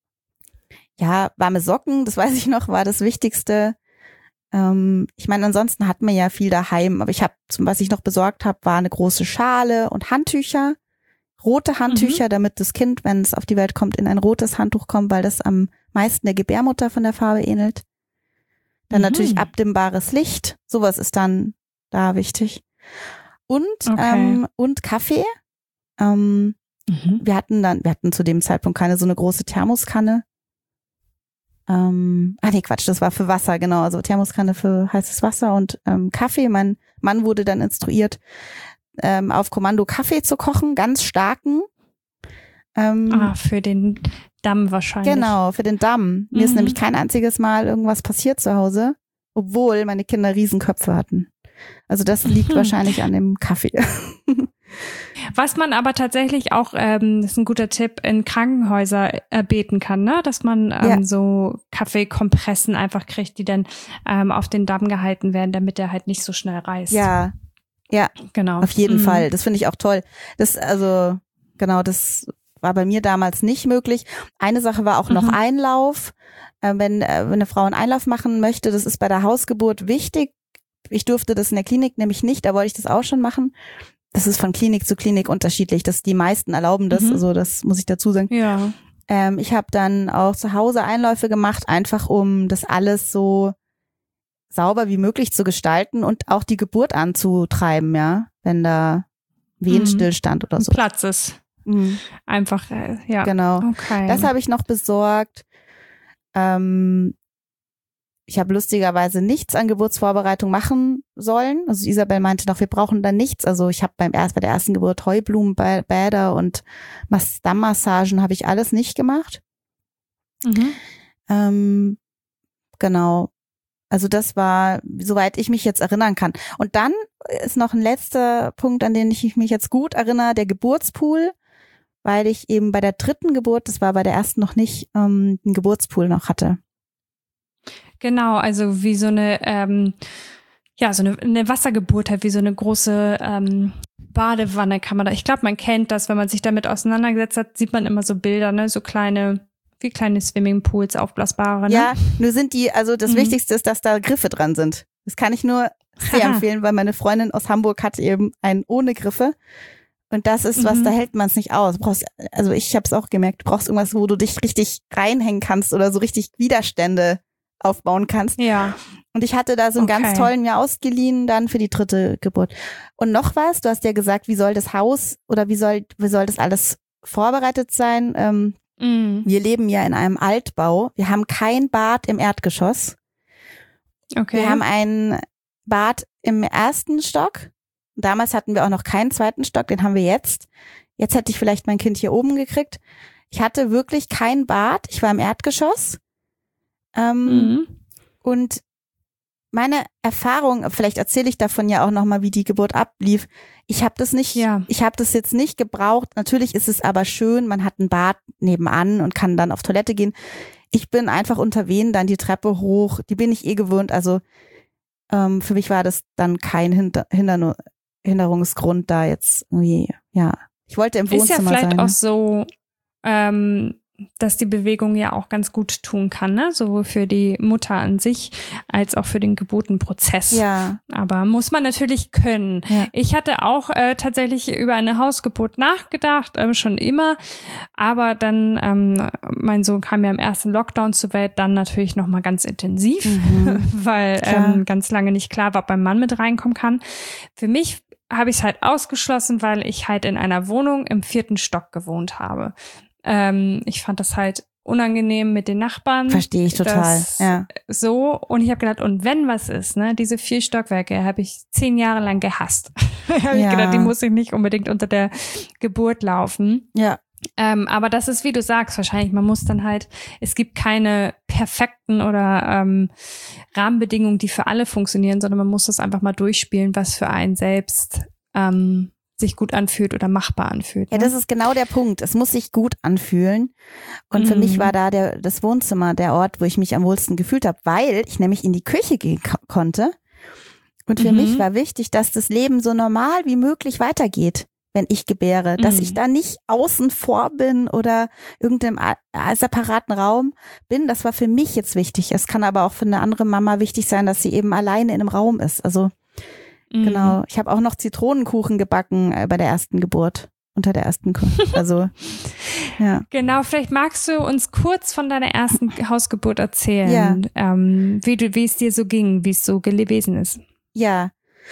ja, warme Socken, das weiß ich noch, war das Wichtigste. Ähm, ich meine, ansonsten hat man ja viel daheim, aber ich habe, was ich noch besorgt habe, war eine große Schale und Handtücher, rote Handtücher, mhm. damit das Kind, wenn es auf die Welt kommt, in ein rotes Handtuch kommt, weil das am meisten der Gebärmutter von der Farbe ähnelt. Dann mhm. natürlich abdimmbares Licht, sowas ist dann da wichtig. Und okay. ähm, und Kaffee. Ähm, mhm. Wir hatten dann, wir hatten zu dem Zeitpunkt keine so eine große Thermoskanne. Ähm, ah nee, Quatsch, das war für Wasser, genau, also Thermoskanne für heißes Wasser und ähm, Kaffee. Mein Mann wurde dann instruiert, ähm, auf Kommando Kaffee zu kochen, ganz starken. Ähm, ah, für den Damm wahrscheinlich. Genau, für den Damm. Mir mhm. ist nämlich kein einziges Mal irgendwas passiert zu Hause, obwohl meine Kinder Riesenköpfe hatten. Also das liegt mhm. wahrscheinlich an dem Kaffee. Was man aber tatsächlich auch, ähm, das ist ein guter Tipp, in Krankenhäuser erbeten kann, ne? Dass man ähm, ja. so Kaffeekompressen einfach kriegt, die dann ähm, auf den Damm gehalten werden, damit der halt nicht so schnell reißt. Ja, ja, genau. Auf jeden mhm. Fall. Das finde ich auch toll. Das, also, genau, das war bei mir damals nicht möglich. Eine Sache war auch noch mhm. Einlauf. Äh, wenn, äh, wenn eine Frau einen Einlauf machen möchte, das ist bei der Hausgeburt wichtig. Ich durfte das in der Klinik nämlich nicht, da wollte ich das auch schon machen. das ist von Klinik zu Klinik unterschiedlich. Das die meisten erlauben das, Mhm. also das muss ich dazu sagen. Ja. Ähm, ich habe dann auch zu Hause Einläufe gemacht, einfach um das alles so sauber wie möglich zu gestalten und auch die Geburt anzutreiben, ja, wenn da Wehenstillstand oder so. Platz ist. Mhm. Einfach, äh, ja. Genau. Okay. Das habe ich noch besorgt. Ähm, ich habe lustigerweise nichts an Geburtsvorbereitung machen sollen. Also Isabel meinte noch, wir brauchen da nichts. Also ich habe beim erst bei der ersten Geburt Heublumenbäder und Mas- Dammmassagen habe ich alles nicht gemacht. Mhm. Ähm, genau. Also das war, soweit ich mich jetzt erinnern kann. Und dann ist noch ein letzter Punkt, an den ich mich jetzt gut erinnere, der Geburtspool, weil ich eben bei der dritten Geburt, das war bei der ersten noch nicht, ähm, einen Geburtspool noch hatte. Genau, also wie so eine, ähm, ja, so eine, eine Wassergeburt halt, wie so eine große ähm, Badewanne kann man da. Ich glaube, man kennt das, wenn man sich damit auseinandergesetzt hat, sieht man immer so Bilder, ne, so kleine, wie kleine Swimmingpools, aufblasbare, ne? Ja, nur sind die, also das Mhm. Wichtigste ist, dass da Griffe dran sind. Das kann ich nur sehr empfehlen, weil meine Freundin aus Hamburg hat eben einen ohne Griffe. Und das ist was, Mhm. da hält man es nicht aus. Du brauchst, also ich habe es auch gemerkt, du brauchst irgendwas, wo du dich richtig reinhängen kannst oder so richtig Widerstände aufbauen kannst. Ja. Und ich hatte da so einen Okay. ganz tollen mir ausgeliehen dann für die dritte Geburt. Und noch was, du hast ja gesagt, wie soll das Haus oder wie soll, wie soll das alles vorbereitet sein? Ähm, Mhm. wir leben ja in einem Altbau. Wir haben kein Bad im Erdgeschoss. Okay. Wir haben ein Bad im ersten Stock. Damals hatten wir auch noch keinen zweiten Stock, den haben wir jetzt. Jetzt hätte ich vielleicht mein Kind hier oben gekriegt. Ich hatte wirklich kein Bad. Ich war im Erdgeschoss. Ähm, Mhm. Und meine Erfahrung, vielleicht erzähle ich davon ja auch nochmal, wie die Geburt ablief. Ich habe das nicht, Ja. ich habe das jetzt nicht gebraucht. Natürlich ist es aber schön, man hat ein Bad nebenan und kann dann auf Toilette gehen. Ich bin einfach unter Wehen dann die Treppe hoch, die bin ich eh gewöhnt. Also ähm, für mich war das dann kein Hinder Hinder Hinderungsgrund da jetzt irgendwie, ja. Ich wollte im Ist ja Wohnzimmer vielleicht sein. auch so, ähm, dass die Bewegung ja auch ganz gut tun kann, ne? Sowohl für die Mutter an sich als auch für den Geburtenprozess. Ja. Aber muss man natürlich können. Ja. Ich hatte auch äh, tatsächlich über eine Hausgeburt nachgedacht, ähm, schon immer. Aber dann, ähm, mein Sohn kam ja im ersten Lockdown zur Welt, dann natürlich nochmal ganz intensiv, Mhm. weil Klar. ähm, ganz lange nicht klar war, ob mein Mann mit reinkommen kann. Für mich habe ich es halt ausgeschlossen, weil ich halt in einer Wohnung im vierten Stock gewohnt habe. Ähm, ich fand das halt unangenehm mit den Nachbarn. Verstehe ich total. Das Ja. So, und ich habe gedacht, und wenn was ist, ne, diese vier Stockwerke habe ich zehn Jahre lang gehasst. habe Ja. ich gedacht, die muss ich nicht unbedingt unter der Geburt laufen. Ja. Ähm, aber das ist, wie du sagst, wahrscheinlich, man muss dann halt, es gibt keine perfekten oder ähm, Rahmenbedingungen, die für alle funktionieren, sondern man muss das einfach mal durchspielen, was für einen selbst ähm, sich gut anfühlt oder machbar anfühlt. Ja, ne? das ist genau der Punkt. Es muss sich gut anfühlen. Und für Mhm. mich war da der, das Wohnzimmer der Ort, wo ich mich am wohlsten gefühlt habe, weil ich nämlich in die Küche gehen ko- konnte. Und für Mhm. mich war wichtig, dass das Leben so normal wie möglich weitergeht, wenn ich gebäre. Dass Mhm. ich da nicht außen vor bin oder irgendeinem a- a- separaten Raum bin. Das war für mich jetzt wichtig. Es kann aber auch für eine andere Mama wichtig sein, dass sie eben alleine in einem Raum ist. Also Mhm. genau. Ich habe auch noch Zitronenkuchen gebacken äh, bei der ersten Geburt. Unter der ersten Geburt. Also, ja. Genau, vielleicht magst du uns kurz von deiner ersten Hausgeburt erzählen, Ja. ähm, wie du, wie es dir so ging, wie es so gewesen ist. Ja.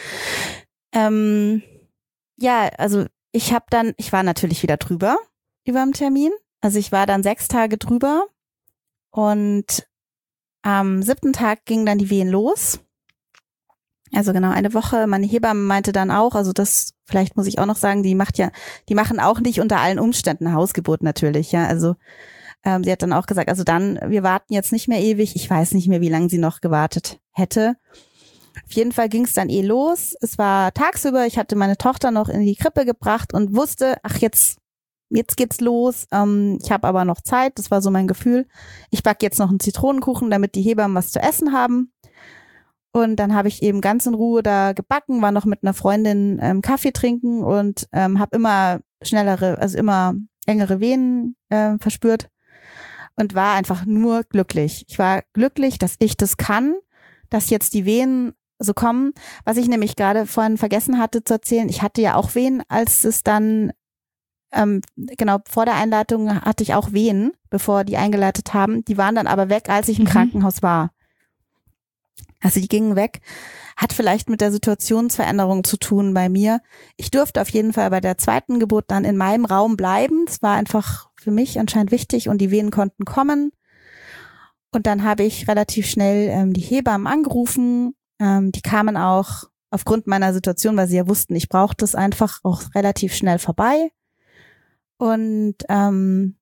Ähm, ja, also ich habe dann, ich war natürlich wieder drüber über dem Termin. Also ich war dann sechs Tage drüber und am siebten Tag ging dann die Wehen los. Also genau eine Woche. Meine Hebamme meinte dann auch, also das vielleicht muss ich auch noch sagen, die macht ja, die machen auch nicht unter allen Umständen eine Hausgeburt natürlich, ja. Also ähm, sie hat dann auch gesagt, also dann, wir warten jetzt nicht mehr ewig. Ich weiß nicht mehr, wie lange sie noch gewartet hätte. Auf jeden Fall ging es dann eh los. Es war tagsüber, ich hatte meine Tochter noch in die Krippe gebracht und wusste, ach jetzt, jetzt geht's los. Ähm, ich habe aber noch Zeit, das war so mein Gefühl. Ich backe jetzt noch einen Zitronenkuchen, damit die Hebammen was zu essen haben. Und dann habe ich eben ganz in Ruhe da gebacken, war noch mit einer Freundin ähm, Kaffee trinken und ähm, habe immer schnellere, also immer engere Venen äh, verspürt und war einfach nur glücklich. Ich war glücklich, dass ich das kann, dass jetzt die Wehen so kommen. Was ich nämlich gerade vorhin vergessen hatte zu erzählen, ich hatte ja auch Wehen, als es dann, ähm, genau, vor der Einleitung hatte ich auch Wehen, bevor die eingeleitet haben. Die waren dann aber weg, als ich im Mhm. Krankenhaus war. Also die gingen weg. Hat vielleicht mit der Situationsveränderung zu tun bei mir. Ich durfte auf jeden Fall bei der zweiten Geburt dann in meinem Raum bleiben. Es war einfach für mich anscheinend wichtig und die Wehen konnten kommen. Und dann habe ich relativ schnell ähm, die Hebammen angerufen. Ähm, die kamen auch aufgrund meiner Situation, weil sie ja wussten, ich brauchte es einfach, auch relativ schnell vorbei. Und ähm,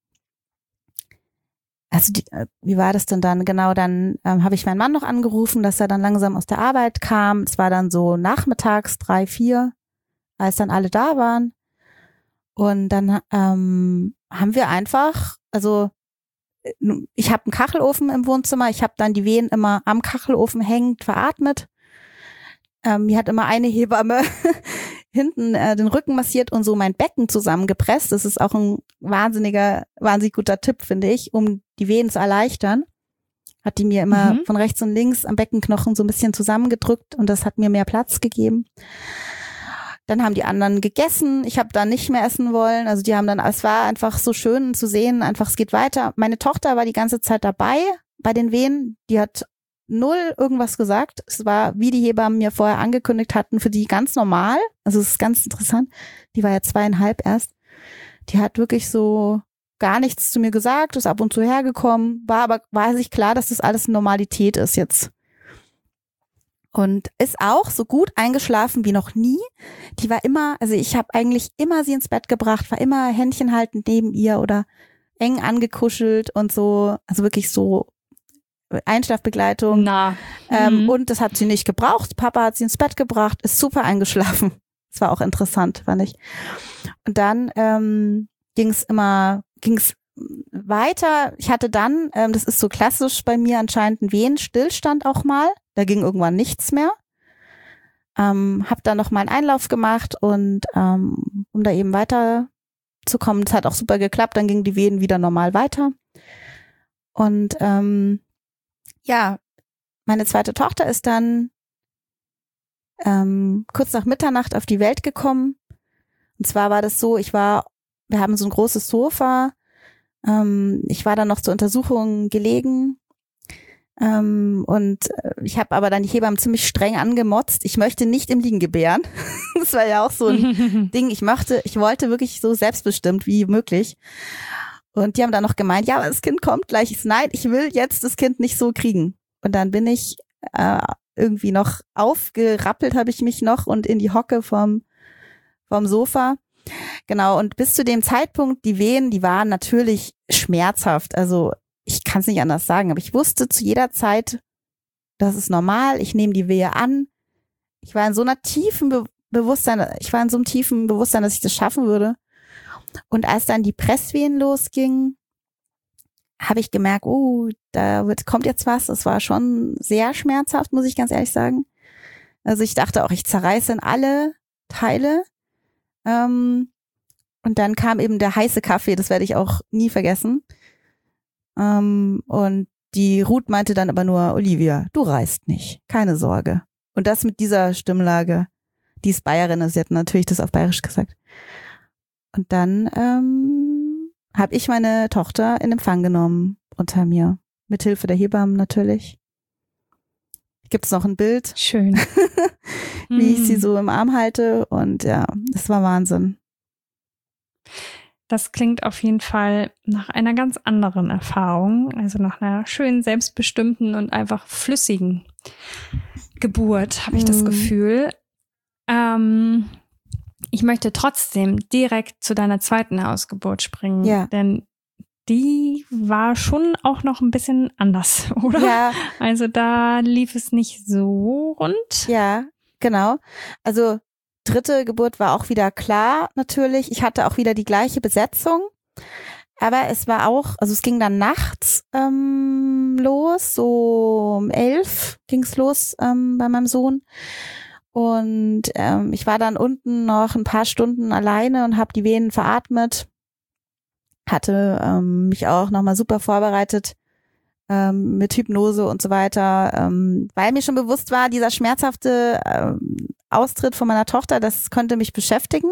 also die, wie war das denn dann? Genau, dann ähm, habe ich meinen Mann noch angerufen, dass er dann langsam aus der Arbeit kam. Es war dann so nachmittags drei, vier, als dann alle da waren. Und dann ähm, haben wir einfach, also ich habe einen Kachelofen im Wohnzimmer, ich habe dann die Wehen immer am Kachelofen hängend veratmet. Ähm, mir hat immer eine Hebamme hinten äh, den Rücken massiert und so mein Becken zusammengepresst. Das ist auch ein wahnsinniger, wahnsinnig guter Tipp, finde ich, um die Wehen zu erleichtern. Hat die mir immer Mhm. von rechts und links am Beckenknochen so ein bisschen zusammengedrückt und das hat mir mehr Platz gegeben. Dann haben die anderen gegessen. Ich habe dann nicht mehr essen wollen. Also die haben dann, es war einfach so schön zu sehen, einfach es geht weiter. Meine Tochter war die ganze Zeit dabei bei den Wehen. Die hat null irgendwas gesagt. Es war, wie die Hebammen mir vorher angekündigt hatten, für die ganz normal. Also es ist ganz interessant. Die war ja zweieinhalb erst. Die hat wirklich so gar nichts zu mir gesagt, ist ab und zu hergekommen, war aber, war sich klar, dass das alles Normalität ist jetzt. Und ist auch so gut eingeschlafen wie noch nie. Die war immer, also ich habe eigentlich immer sie ins Bett gebracht, war immer Händchen haltend neben ihr oder eng angekuschelt und so, also wirklich so Einschlafbegleitung. Na. Ähm, Mhm. und das hat sie nicht gebraucht. Papa hat sie ins Bett gebracht, ist super eingeschlafen. Das war auch interessant, fand ich. Und dann ähm, ging es immer, ging es weiter. Ich hatte dann, ähm, das ist so klassisch bei mir anscheinend, einen Wehenstillstand auch mal. Da ging irgendwann nichts mehr. Ähm, hab dann noch mal einen Einlauf gemacht und ähm, um da eben weiterzukommen, das hat auch super geklappt. Dann gingen die Wehen wieder normal weiter. Und ähm, ja, meine zweite Tochter ist dann ähm, kurz nach Mitternacht auf die Welt gekommen. Und zwar war das so, ich war, wir haben so ein großes Sofa. Ähm, ich war dann noch zur Untersuchung gelegen. Ähm, und ich habe aber dann die Hebammen ziemlich streng angemotzt. Ich möchte nicht im Liegen gebären. Das war ja auch so ein Ding. Ich möchte, ich wollte wirklich so selbstbestimmt wie möglich. Und die haben dann noch gemeint, ja, aber das Kind kommt gleich. Ich so, nein, ich will jetzt das Kind nicht so kriegen. Und dann bin ich äh, irgendwie noch aufgerappelt, habe ich mich noch und in die Hocke vom vom Sofa. Genau, und bis zu dem Zeitpunkt, die Wehen, die waren natürlich schmerzhaft. Also ich kann es nicht anders sagen, aber ich wusste zu jeder Zeit, das ist normal, ich nehme die Wehe an. Ich war in so einer tiefen Be- Bewusstsein, ich war in so einem tiefen Bewusstsein, dass ich das schaffen würde. Und als dann die Presswehen losgingen, habe ich gemerkt, oh, da wird, kommt jetzt was. Das war schon sehr schmerzhaft, muss ich ganz ehrlich sagen. Also ich dachte auch, ich zerreiße in alle Teile. Ähm, und dann kam eben der heiße Kaffee, das werde ich auch nie vergessen. Ähm, und die Ruth meinte dann aber nur, Olivia, du reißt nicht, keine Sorge. Und das mit dieser Stimmlage, die ist Bayerin, also sie hat natürlich das auf Bayerisch gesagt. Und dann ähm, habe ich meine Tochter in Empfang genommen unter mir, mithilfe der Hebammen natürlich. Gibt's noch ein Bild, Schön. wie ich sie so im Arm halte und ja, das war Wahnsinn. Das klingt auf jeden Fall nach einer ganz anderen Erfahrung, also nach einer schönen, selbstbestimmten und einfach flüssigen Geburt, habe ich das Mhm. Gefühl. Ähm, ich möchte trotzdem direkt zu deiner zweiten Hausgeburt springen, Ja. denn die war schon auch noch ein bisschen anders, oder? Ja, Also da lief es nicht so rund. ja, genau. Also dritte Geburt war auch wieder klar, natürlich. Ich hatte auch wieder die gleiche Besetzung. Aber es war auch, also es ging dann nachts ähm, los, so um elf ging's los ähm, bei meinem Sohn. Und ähm, ich war dann unten noch ein paar Stunden alleine und habe die Wehen veratmet. Hatte ähm, mich auch nochmal super vorbereitet ähm, mit Hypnose und so weiter, ähm, weil mir schon bewusst war, dieser schmerzhafte ähm, Austritt von meiner Tochter, das konnte mich beschäftigen.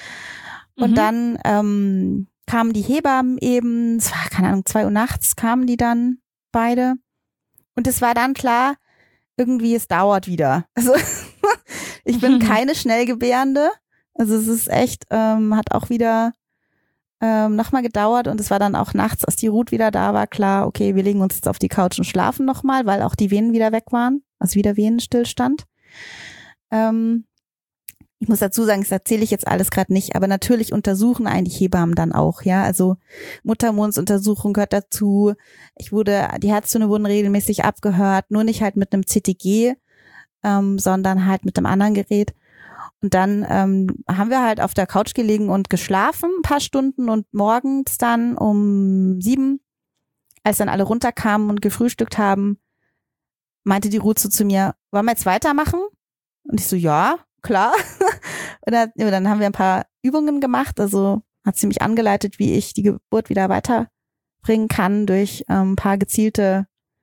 Und Mhm. dann ähm, kamen die Hebammen eben, es war, keine Ahnung, zwei Uhr nachts kamen die dann beide. Und es war dann klar, irgendwie, es dauert wieder. Also ich bin keine Schnellgebärende. Also es ist echt, ähm, hat auch wieder ähm, nochmal gedauert und es war dann auch nachts, als die Ruth wieder da war, klar, okay, wir legen uns jetzt auf die Couch und schlafen nochmal, weil auch die Venen wieder weg waren, also wieder Venenstillstand. Ähm, ich muss dazu sagen, das erzähle ich jetzt alles gerade nicht, aber natürlich untersuchen eigentlich Hebammen dann auch, ja, also Muttermundsuntersuchung gehört dazu. Ich wurde, die Herztöne wurden regelmäßig abgehört, nur nicht halt mit einem C T G, ähm, sondern halt mit einem anderen Gerät. Und dann ähm, haben wir halt auf der Couch gelegen und geschlafen, ein paar Stunden und morgens dann um sieben, als dann alle runterkamen und gefrühstückt haben, meinte die Ruth so zu mir, wollen wir jetzt weitermachen? Und ich so, ja, klar. Und dann, ja, dann haben wir ein paar Übungen gemacht, also hat sie mich angeleitet, wie ich die Geburt wieder weiterbringen kann durch ähm, ein paar gezielte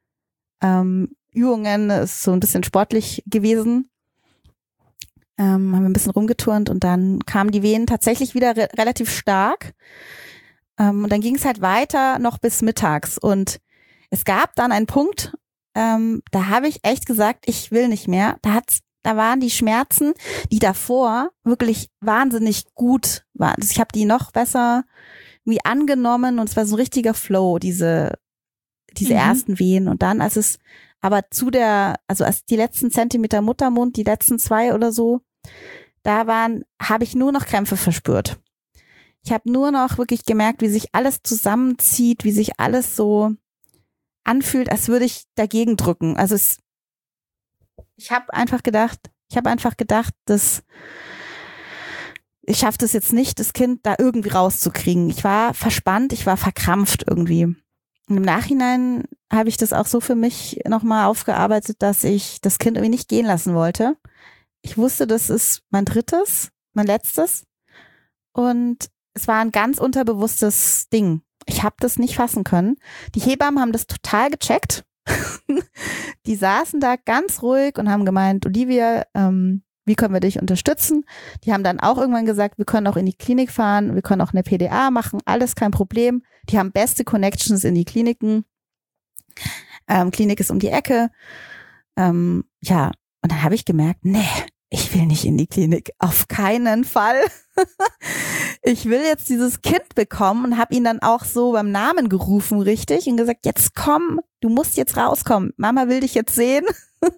ähm, Übungen. Das ist so ein bisschen sportlich gewesen. Ähm, haben wir ein bisschen rumgeturnt und dann kamen die Wehen tatsächlich wieder re- relativ stark. Ähm, und dann ging es halt weiter noch bis mittags. Und es gab dann einen Punkt, ähm, da habe ich echt gesagt, ich will nicht mehr. Da hat's, da waren die Schmerzen, die davor wirklich wahnsinnig gut waren. Also ich habe die noch besser irgendwie angenommen und es war so ein richtiger Flow, diese, diese Mhm. ersten Wehen. Und dann, als es aber zu der, also als die letzten Zentimeter Muttermund, die letzten zwei oder so, da waren, habe ich nur noch Krämpfe verspürt. Ich habe nur noch wirklich gemerkt, wie sich alles zusammenzieht, wie sich alles so anfühlt, als würde ich dagegen drücken. Also es, ich habe einfach gedacht, ich habe einfach gedacht, dass ich schaffe das jetzt nicht, das Kind da irgendwie rauszukriegen. Ich war verspannt, ich war verkrampft irgendwie. Und im Nachhinein habe ich das auch so für mich nochmal aufgearbeitet, dass ich das Kind irgendwie nicht gehen lassen wollte. Ich wusste, das ist mein drittes, mein letztes. Und es war ein ganz unterbewusstes Ding. Ich habe das nicht fassen können. Die Hebammen haben das total gecheckt. Die saßen da ganz ruhig und haben gemeint, Olivia, ähm, wie können wir dich unterstützen? Die haben dann auch irgendwann gesagt, wir können auch in die Klinik fahren, wir können auch eine P D A machen, alles kein Problem. Die haben beste Connections in die Kliniken. Ähm, Klinik ist um die Ecke. Ähm, ja, und dann habe ich gemerkt, nee, ich will nicht in die Klinik, auf keinen Fall. Ich will jetzt dieses Kind bekommen und habe ihn dann auch so beim Namen gerufen, richtig, und gesagt, jetzt komm, du musst jetzt rauskommen. Mama will dich jetzt sehen.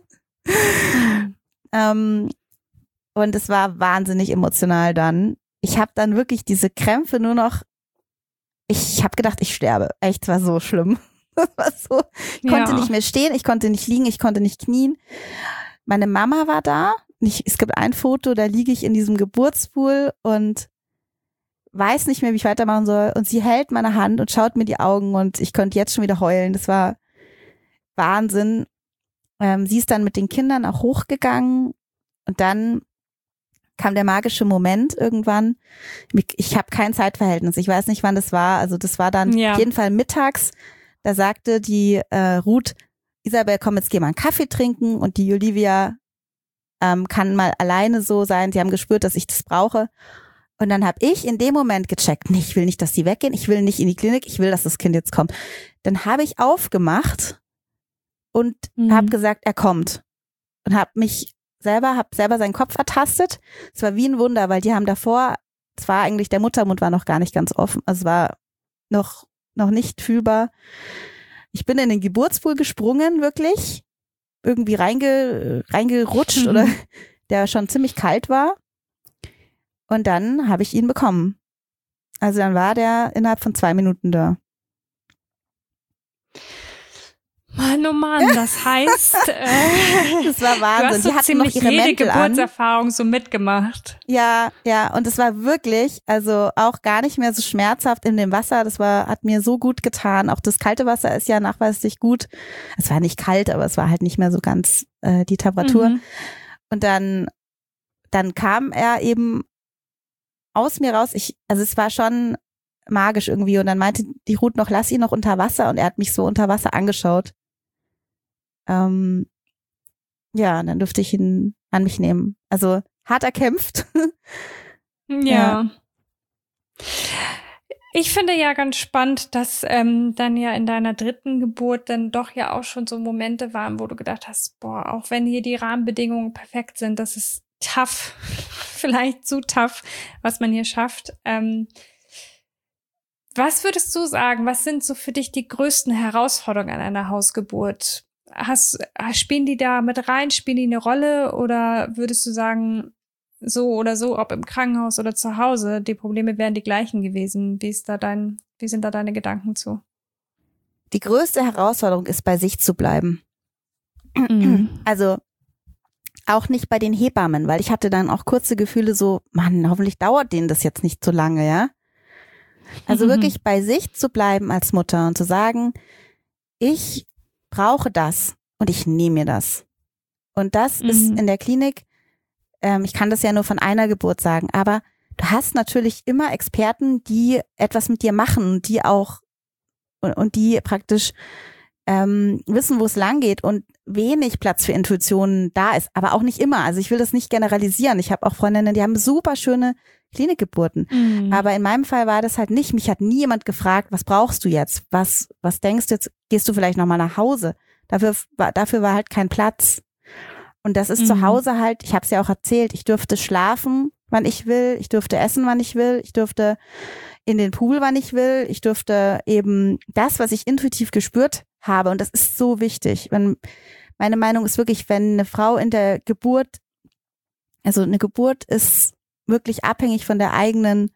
ähm, und es war wahnsinnig emotional dann. Ich habe dann wirklich diese Krämpfe nur noch, ich habe gedacht, ich sterbe. Echt, es war so schlimm. Das war so, ich konnte Ja. nicht mehr stehen, ich konnte nicht liegen, ich konnte nicht knien. Meine Mama war da. Ich, es gibt ein Foto, da liege ich in diesem Geburtspool und weiß nicht mehr, wie ich weitermachen soll. Und sie hält meine Hand und schaut mir die Augen und ich konnte jetzt schon wieder heulen. Das war Wahnsinn. Ähm, sie ist dann mit den Kindern auch hochgegangen und dann kam der magische Moment irgendwann. Ich habe kein Zeitverhältnis. Ich weiß nicht, wann das war. Also das war dann Ja. auf jeden Fall mittags. Da sagte die äh, Ruth, Isabel, komm, jetzt geh mal einen Kaffee trinken. Und die Olivia ähm, kann mal alleine so sein. Sie haben gespürt, dass ich das brauche. Und dann habe ich in dem Moment gecheckt, nee, ich will nicht, dass die weggehen. Ich will nicht in die Klinik. Ich will, dass das Kind jetzt kommt. Dann habe ich aufgemacht und Mhm. habe gesagt, er kommt. Und habe mich selber, habe selber seinen Kopf ertastet. Es war wie ein Wunder, weil die haben davor, es war eigentlich, der Muttermund war noch gar nicht ganz offen. Also es war noch, noch nicht fühlbar. Ich bin in den Geburtspool gesprungen, wirklich. Irgendwie reinge, reingerutscht Mhm. oder der schon ziemlich kalt war. Und dann habe ich ihn bekommen. Also dann war der innerhalb von zwei Minuten da. Mann, oh Mann, das heißt, äh, Das war du Wahnsinn. hast so Die hatten noch ziemlich ihre jede Mäntel an. Geburtserfahrung so mitgemacht. Ja, ja, und es war wirklich, also auch gar nicht mehr so schmerzhaft in dem Wasser. Das war, hat mir so gut getan. Auch das kalte Wasser ist ja nachweislich gut. Es war nicht kalt, aber es war halt nicht mehr so ganz äh, die Temperatur. Mhm. Und dann, dann kam er eben aus mir raus. Ich, also es war schon magisch irgendwie. Und dann meinte die Ruth noch, lass ihn noch unter Wasser. Und er hat mich so unter Wasser angeschaut. Ähm, ja, dann durfte ich ihn an mich nehmen. Also hart erkämpft. Ja. Ja. Ich finde ja ganz spannend, dass ähm, dann ja in deiner dritten Geburt dann doch ja auch schon so Momente waren, wo du gedacht hast, boah, auch wenn hier die Rahmenbedingungen perfekt sind, das ist tough, vielleicht zu tough, was man hier schafft. Ähm, was würdest du sagen, was sind so für dich die größten Herausforderungen an einer Hausgeburt? Hast, spielen die da mit rein, spielen die eine Rolle oder würdest du sagen, so oder so, ob im Krankenhaus oder zu Hause, die Probleme wären die gleichen gewesen? Wie ist da dein, wie sind da deine Gedanken zu? Die größte Herausforderung ist, bei sich zu bleiben. Mhm. Also auch nicht bei den Hebammen, weil ich hatte dann auch kurze Gefühle so, Mann, hoffentlich dauert denen das jetzt nicht so lange, ja? Also Mhm. wirklich bei sich zu bleiben als Mutter und zu sagen, ich brauche das und ich nehme mir das. Und das Mhm. ist in der Klinik, ähm, ich kann das ja nur von einer Geburt sagen, aber du hast natürlich immer Experten, die etwas mit dir machen und die auch und, und die praktisch ähm, wissen, wo es lang geht und wenig Platz für Intuitionen da ist, aber auch nicht immer. Also ich will das nicht generalisieren. Ich habe auch Freundinnen, die haben super schöne Klinikgeburten. Mhm. Aber in meinem Fall war das halt nicht. Mich hat nie jemand gefragt, was brauchst du jetzt? Was, was denkst du jetzt? Gehst du vielleicht nochmal nach Hause? Dafür war, dafür war halt kein Platz. Und das ist Mhm. zu Hause halt, ich habe es ja auch erzählt, ich durfte schlafen, wann ich will. Ich durfte essen, wann ich will. Ich durfte in den Pool, wann ich will. Ich durfte eben das, was ich intuitiv gespürt habe. Und das ist so wichtig. Wenn, meine Meinung ist wirklich, wenn eine Frau in der Geburt, also eine Geburt ist wirklich abhängig von der eigenen,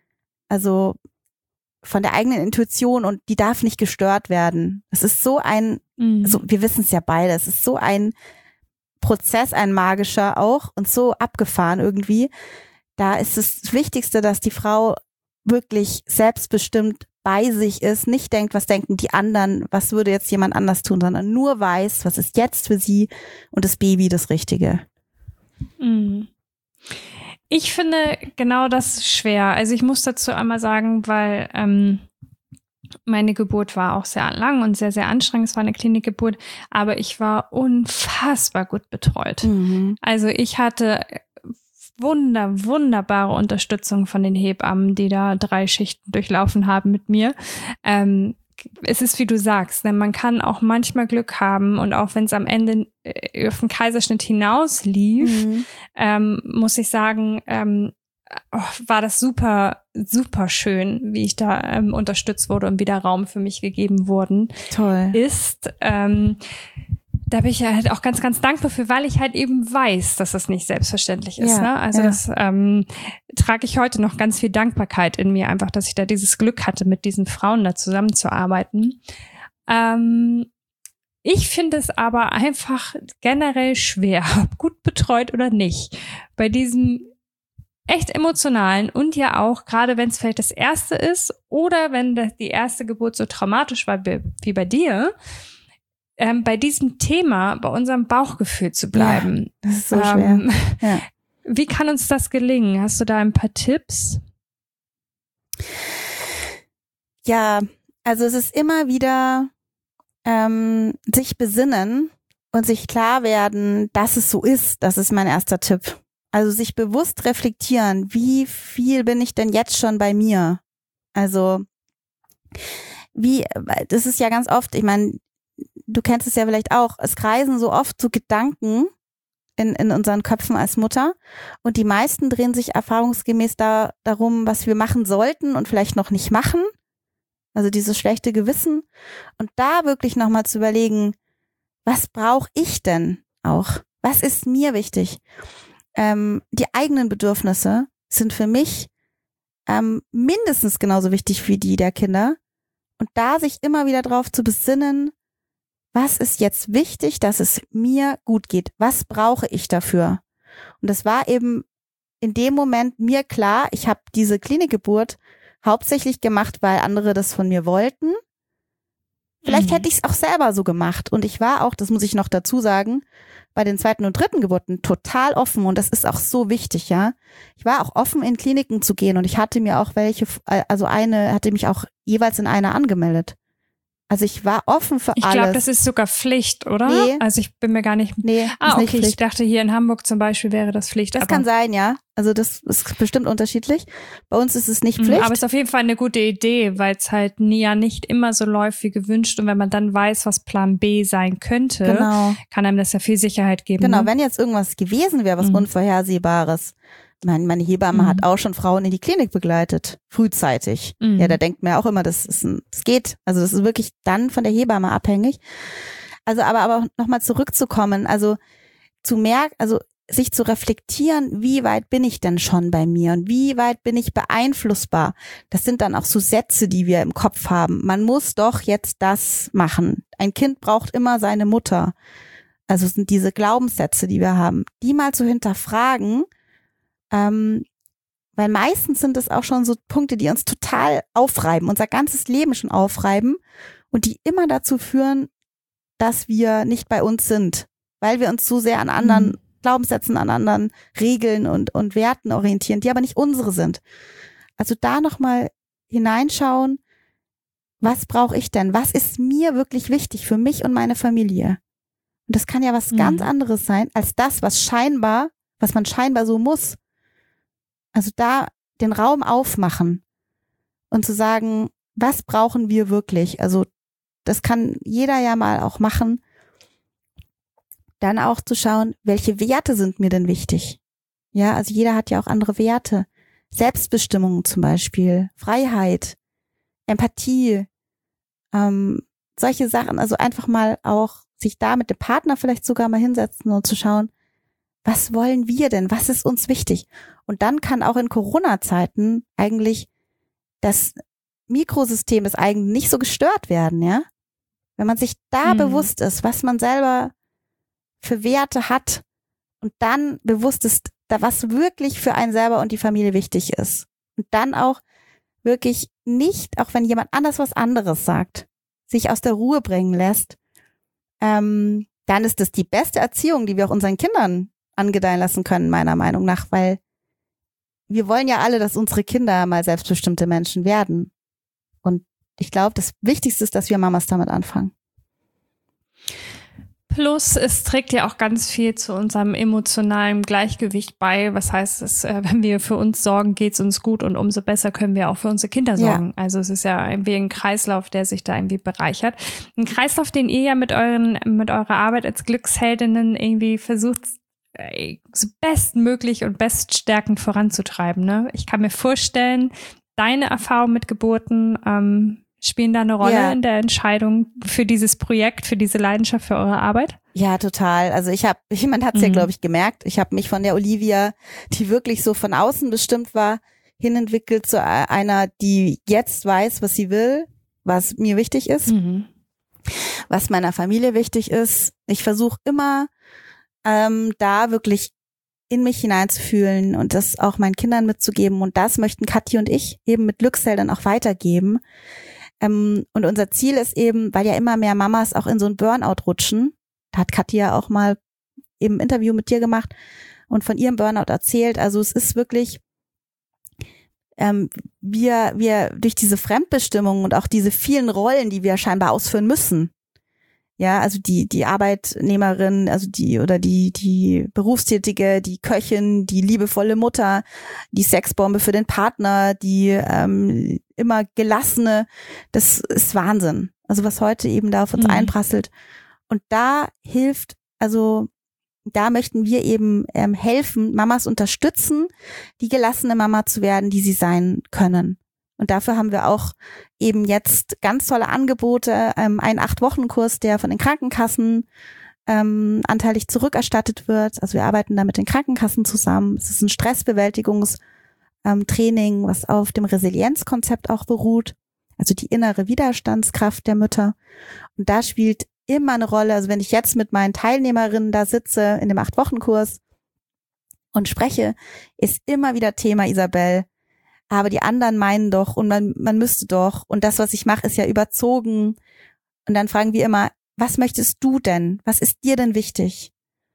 also von der eigenen Intuition und die darf nicht gestört werden. Es ist so ein, Mhm. also wir wissen es ja beide, es ist so ein Prozess, ein magischer auch und so abgefahren irgendwie. Da ist es Wichtigste, dass die Frau wirklich selbstbestimmt bei sich ist, nicht denkt, was denken die anderen, was würde jetzt jemand anders tun, sondern nur weiß, was ist jetzt für sie und das Baby das Richtige. Mhm. Ich finde genau das schwer. Also ich muss dazu einmal sagen, weil ähm, meine Geburt war auch sehr lang und sehr, sehr anstrengend. Es war eine Klinikgeburt, aber ich war unfassbar gut betreut. Mhm. Also ich hatte wunder, wunderbare Unterstützung von den Hebammen, die da drei Schichten durchlaufen haben mit mir. Ähm, es ist, wie du sagst, ne? Man kann auch manchmal Glück haben und auch wenn es am Ende äh, auf den Kaiserschnitt hinaus lief, Mhm. ähm, muss ich sagen, ähm, oh, war das super, super schön, wie ich da ähm, unterstützt wurde und wieder Raum für mich gegeben worden Toll. ist. Ähm, da bin ich ja halt auch ganz, ganz dankbar für, weil ich halt eben weiß, dass das nicht selbstverständlich ist. Ja, Ne? Also ja. das ähm, trage ich heute noch ganz viel Dankbarkeit in mir, einfach, dass ich da dieses Glück hatte, mit diesen Frauen da zusammenzuarbeiten. Ähm, ich finde es aber einfach generell schwer, ob gut betreut oder nicht, bei diesem echt emotionalen und ja auch, gerade wenn es vielleicht das erste ist oder wenn das, die erste Geburt so traumatisch war wie bei dir, ähm, bei diesem Thema, bei unserem Bauchgefühl zu bleiben. Ja, das ist so ähm, schwer. Ja. Wie kann uns das gelingen? Hast du da ein paar Tipps? Ja, also es ist immer wieder ähm, sich besinnen und sich klar werden, dass es so ist. Das ist mein erster Tipp. Also sich bewusst reflektieren, wie viel bin ich denn jetzt schon bei mir? Also wie, das ist ja ganz oft, ich meine, du kennst es ja vielleicht auch, es kreisen so oft so Gedanken in, in unseren Köpfen als Mutter und die meisten drehen sich erfahrungsgemäß da darum, was wir machen sollten und vielleicht noch nicht machen. Also dieses schlechte Gewissen und da wirklich nochmal zu überlegen, was brauche ich denn auch? Was ist mir wichtig? Ähm, die eigenen Bedürfnisse sind für mich ähm, mindestens genauso wichtig wie die der Kinder und da sich immer wieder drauf zu besinnen, was ist jetzt wichtig, dass es mir gut geht? Was brauche ich dafür? Und das war eben in dem Moment mir klar, ich habe diese Klinikgeburt hauptsächlich gemacht, weil andere das von mir wollten. Vielleicht Mhm. hätte ich es auch selber so gemacht. Und ich war auch, das muss ich noch dazu sagen, bei den zweiten und dritten Geburten total offen und das ist auch so wichtig, ja. Ich war auch offen, in Kliniken zu gehen und ich hatte mir auch welche, also eine, hatte mich auch jeweils in einer angemeldet. Also ich war offen für ich alles. Ich glaube, das ist sogar Pflicht, oder? Nee. Also ich bin mir gar nicht... Nee, ah, ist okay, nicht Pflicht. Ich dachte, hier in Hamburg zum Beispiel wäre das Pflicht. Das aber kann sein, ja. Also das ist bestimmt unterschiedlich. Bei uns ist es nicht Pflicht. Aber es ist auf jeden Fall eine gute Idee, weil es halt nie, ja nicht immer so läuft wie gewünscht. Und wenn man dann weiß, was Plan B sein könnte, genau. kann einem das ja viel Sicherheit geben. Genau, ne? wenn jetzt irgendwas gewesen wäre, was Mhm. Unvorhersehbares. Meine, meine Hebamme Mhm. hat auch schon Frauen in die Klinik begleitet, frühzeitig. Mhm. Ja, da denkt man ja auch immer, das ist ein, das geht. Also das ist wirklich dann von der Hebamme abhängig. Also aber aber nochmal zurückzukommen, also zu merken, also sich zu reflektieren, wie weit bin ich denn schon bei mir und wie weit bin ich beeinflussbar. Das sind dann auch so Sätze, die wir im Kopf haben. Man muss doch jetzt das machen. Ein Kind braucht immer seine Mutter. Also es sind diese Glaubenssätze, die wir haben, die mal zu hinterfragen. Ähm, weil meistens sind es auch schon so Punkte, die uns total aufreiben, unser ganzes Leben schon aufreiben und die immer dazu führen, dass wir nicht bei uns sind, weil wir uns so sehr an anderen mhm. Glaubenssätzen, an anderen Regeln und, und Werten orientieren, die aber nicht unsere sind. Also da nochmal hineinschauen, was brauche ich denn? Was ist mir wirklich wichtig für mich und meine Familie? Und das kann ja was mhm. ganz anderes sein, als das, was scheinbar, was man scheinbar so muss. Also da den Raum aufmachen und zu sagen, was brauchen wir wirklich? Also das kann jeder ja mal auch machen. Dann auch zu schauen, welche Werte sind mir denn wichtig? Ja, also jeder hat ja auch andere Werte. Selbstbestimmung zum Beispiel, Freiheit, Empathie, ähm, solche Sachen. Also einfach mal auch sich da mit dem Partner vielleicht sogar mal hinsetzen und zu schauen, was wollen wir denn? Was ist uns wichtig? Und dann kann auch in Corona-Zeiten eigentlich das Mikrosystem des eigenen nicht so gestört werden, ja? Wenn man sich da mhm. bewusst ist, was man selber für Werte hat und dann bewusst ist, da was wirklich für einen selber und die Familie wichtig ist. Und dann auch wirklich nicht, auch wenn jemand anders was anderes sagt, sich aus der Ruhe bringen lässt, ähm, dann ist das die beste Erziehung, die wir auch unseren Kindern angedeihen lassen können, meiner Meinung nach, weil wir wollen ja alle, dass unsere Kinder mal selbstbestimmte Menschen werden. Und ich glaube, das Wichtigste ist, dass wir Mamas damit anfangen. Plus, es trägt ja auch ganz viel zu unserem emotionalen Gleichgewicht bei. Was heißt es, wenn wir für uns sorgen, geht's uns gut und umso besser können wir auch für unsere Kinder sorgen. Ja. Also es ist ja irgendwie ein Kreislauf, der sich da irgendwie bereichert. Ein Kreislauf, den ihr ja mit euren, mit eurer Arbeit als Glücksheldinnen irgendwie versucht, so bestmöglich und beststärkend voranzutreiben. Ne? Ich kann mir vorstellen, deine Erfahrungen mit Geburten ähm, spielen da eine Rolle ja. in der Entscheidung für dieses Projekt, für diese Leidenschaft, für eure Arbeit? Ja, total. Also ich habe, jemand hat es mhm. ja, glaube ich, gemerkt. Ich habe mich von der Olivia, die wirklich so von außen bestimmt war, hinentwickelt zu einer, die jetzt weiß, was sie will, was mir wichtig ist, mhm. was meiner Familie wichtig ist. Ich versuche immer, ähm, da wirklich in mich hineinzufühlen und das auch meinen Kindern mitzugeben. Und das möchten Kathi und ich eben mit Glückshelden auch weitergeben. Ähm, und unser Ziel ist eben, weil ja immer mehr Mamas auch in so einen Burnout rutschen, da hat Kathi ja auch mal eben ein Interview mit dir gemacht und von ihrem Burnout erzählt. Also es ist wirklich, ähm, wir, wir durch diese Fremdbestimmung und auch diese vielen Rollen, die wir scheinbar ausführen müssen, ja, also die, die Arbeitnehmerin, also die, oder die, die Berufstätige, die Köchin, die liebevolle Mutter, die Sexbombe für den Partner, die ähm, immer gelassene, das ist Wahnsinn. Also was heute eben da auf uns mhm. einprasselt. Und da hilft, also da möchten wir eben ähm, helfen, Mamas unterstützen, die gelassene Mama zu werden, die sie sein können. Und dafür haben wir auch eben jetzt ganz tolle Angebote, ähm, einen Acht-Wochen-Kurs, der von den Krankenkassen ähm, anteilig zurückerstattet wird. Also wir arbeiten da mit den Krankenkassen zusammen. Es ist ein Stressbewältigungstraining, ähm, was auf dem Resilienzkonzept auch beruht. Also die innere Widerstandskraft der Mütter. Und da spielt immer eine Rolle, also wenn ich jetzt mit meinen Teilnehmerinnen da sitze in dem Acht-Wochen-Kurs und spreche, ist immer wieder Thema, Isabel, aber die anderen meinen doch und man, man müsste doch und das, was ich mache, ist ja überzogen. Und dann fragen wir immer, was möchtest du denn? Was ist dir denn wichtig?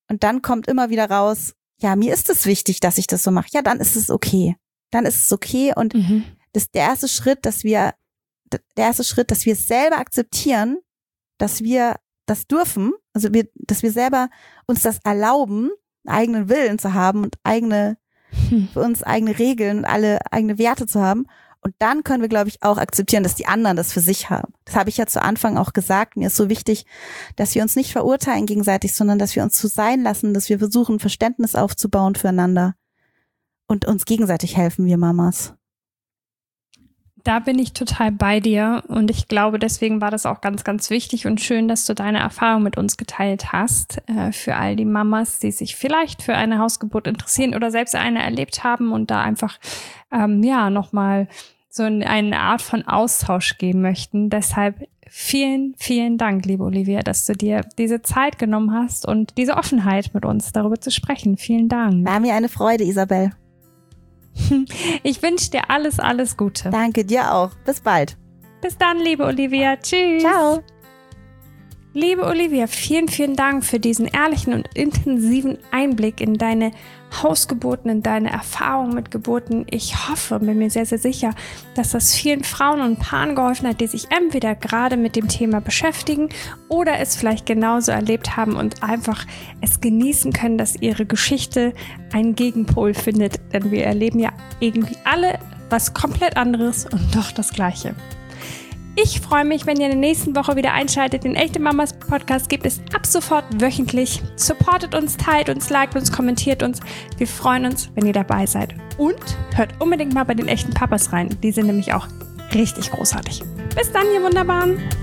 Und dann kommt immer wieder raus, ja, mir ist es wichtig, dass ich das so mache. Ja, dann ist es okay. Dann ist es okay. Und mhm. das der erste Schritt, dass wir, der erste Schritt, dass wir es selber akzeptieren, dass wir das dürfen, also wir, dass wir selber uns das erlauben, einen eigenen Willen zu haben und eigene, hm. für uns eigene Regeln und alle eigene Werte zu haben. Und dann können wir, glaube ich, auch akzeptieren, dass die anderen das für sich haben. Das habe ich ja zu Anfang auch gesagt. Mir ist so wichtig, dass wir uns nicht verurteilen gegenseitig, sondern dass wir uns so sein lassen, dass wir versuchen, Verständnis aufzubauen füreinander und uns gegenseitig helfen, wir Mamas. Da bin ich total bei dir und ich glaube, deswegen war das auch ganz, ganz wichtig und schön, dass du deine Erfahrung mit uns geteilt hast. Äh, für all die Mamas, die sich vielleicht für eine Hausgeburt interessieren oder selbst eine erlebt haben und da einfach ähm, ja nochmal so eine Art von Austausch geben möchten. Deshalb vielen, vielen Dank, liebe Olivia, dass du dir diese Zeit genommen hast und diese Offenheit mit uns darüber zu sprechen. Vielen Dank. War mir eine Freude, Isabel. Ich wünsche dir alles, alles Gute. Danke, dir auch. Bis bald. Bis dann, liebe Olivia. Tschüss. Ciao. Liebe Olivia, vielen, vielen Dank für diesen ehrlichen und intensiven Einblick in deine Hausgeburten, in deine Erfahrungen mit Geburten. Ich hoffe, bin mir sehr, sehr sicher, dass das vielen Frauen und Paaren geholfen hat, die sich entweder gerade mit dem Thema beschäftigen oder es vielleicht genauso erlebt haben und einfach es genießen können, dass ihre Geschichte einen Gegenpol findet. Denn wir erleben ja irgendwie alle was komplett anderes und doch das Gleiche. Ich freue mich, wenn ihr in der nächsten Woche wieder einschaltet. Den Echte Mamas Podcast gibt es ab sofort wöchentlich. Supportet uns, teilt uns, liked uns, kommentiert uns. Wir freuen uns, wenn ihr dabei seid. Und hört unbedingt mal bei den Echten Papas rein. Die sind nämlich auch richtig großartig. Bis dann, ihr Wunderbaren!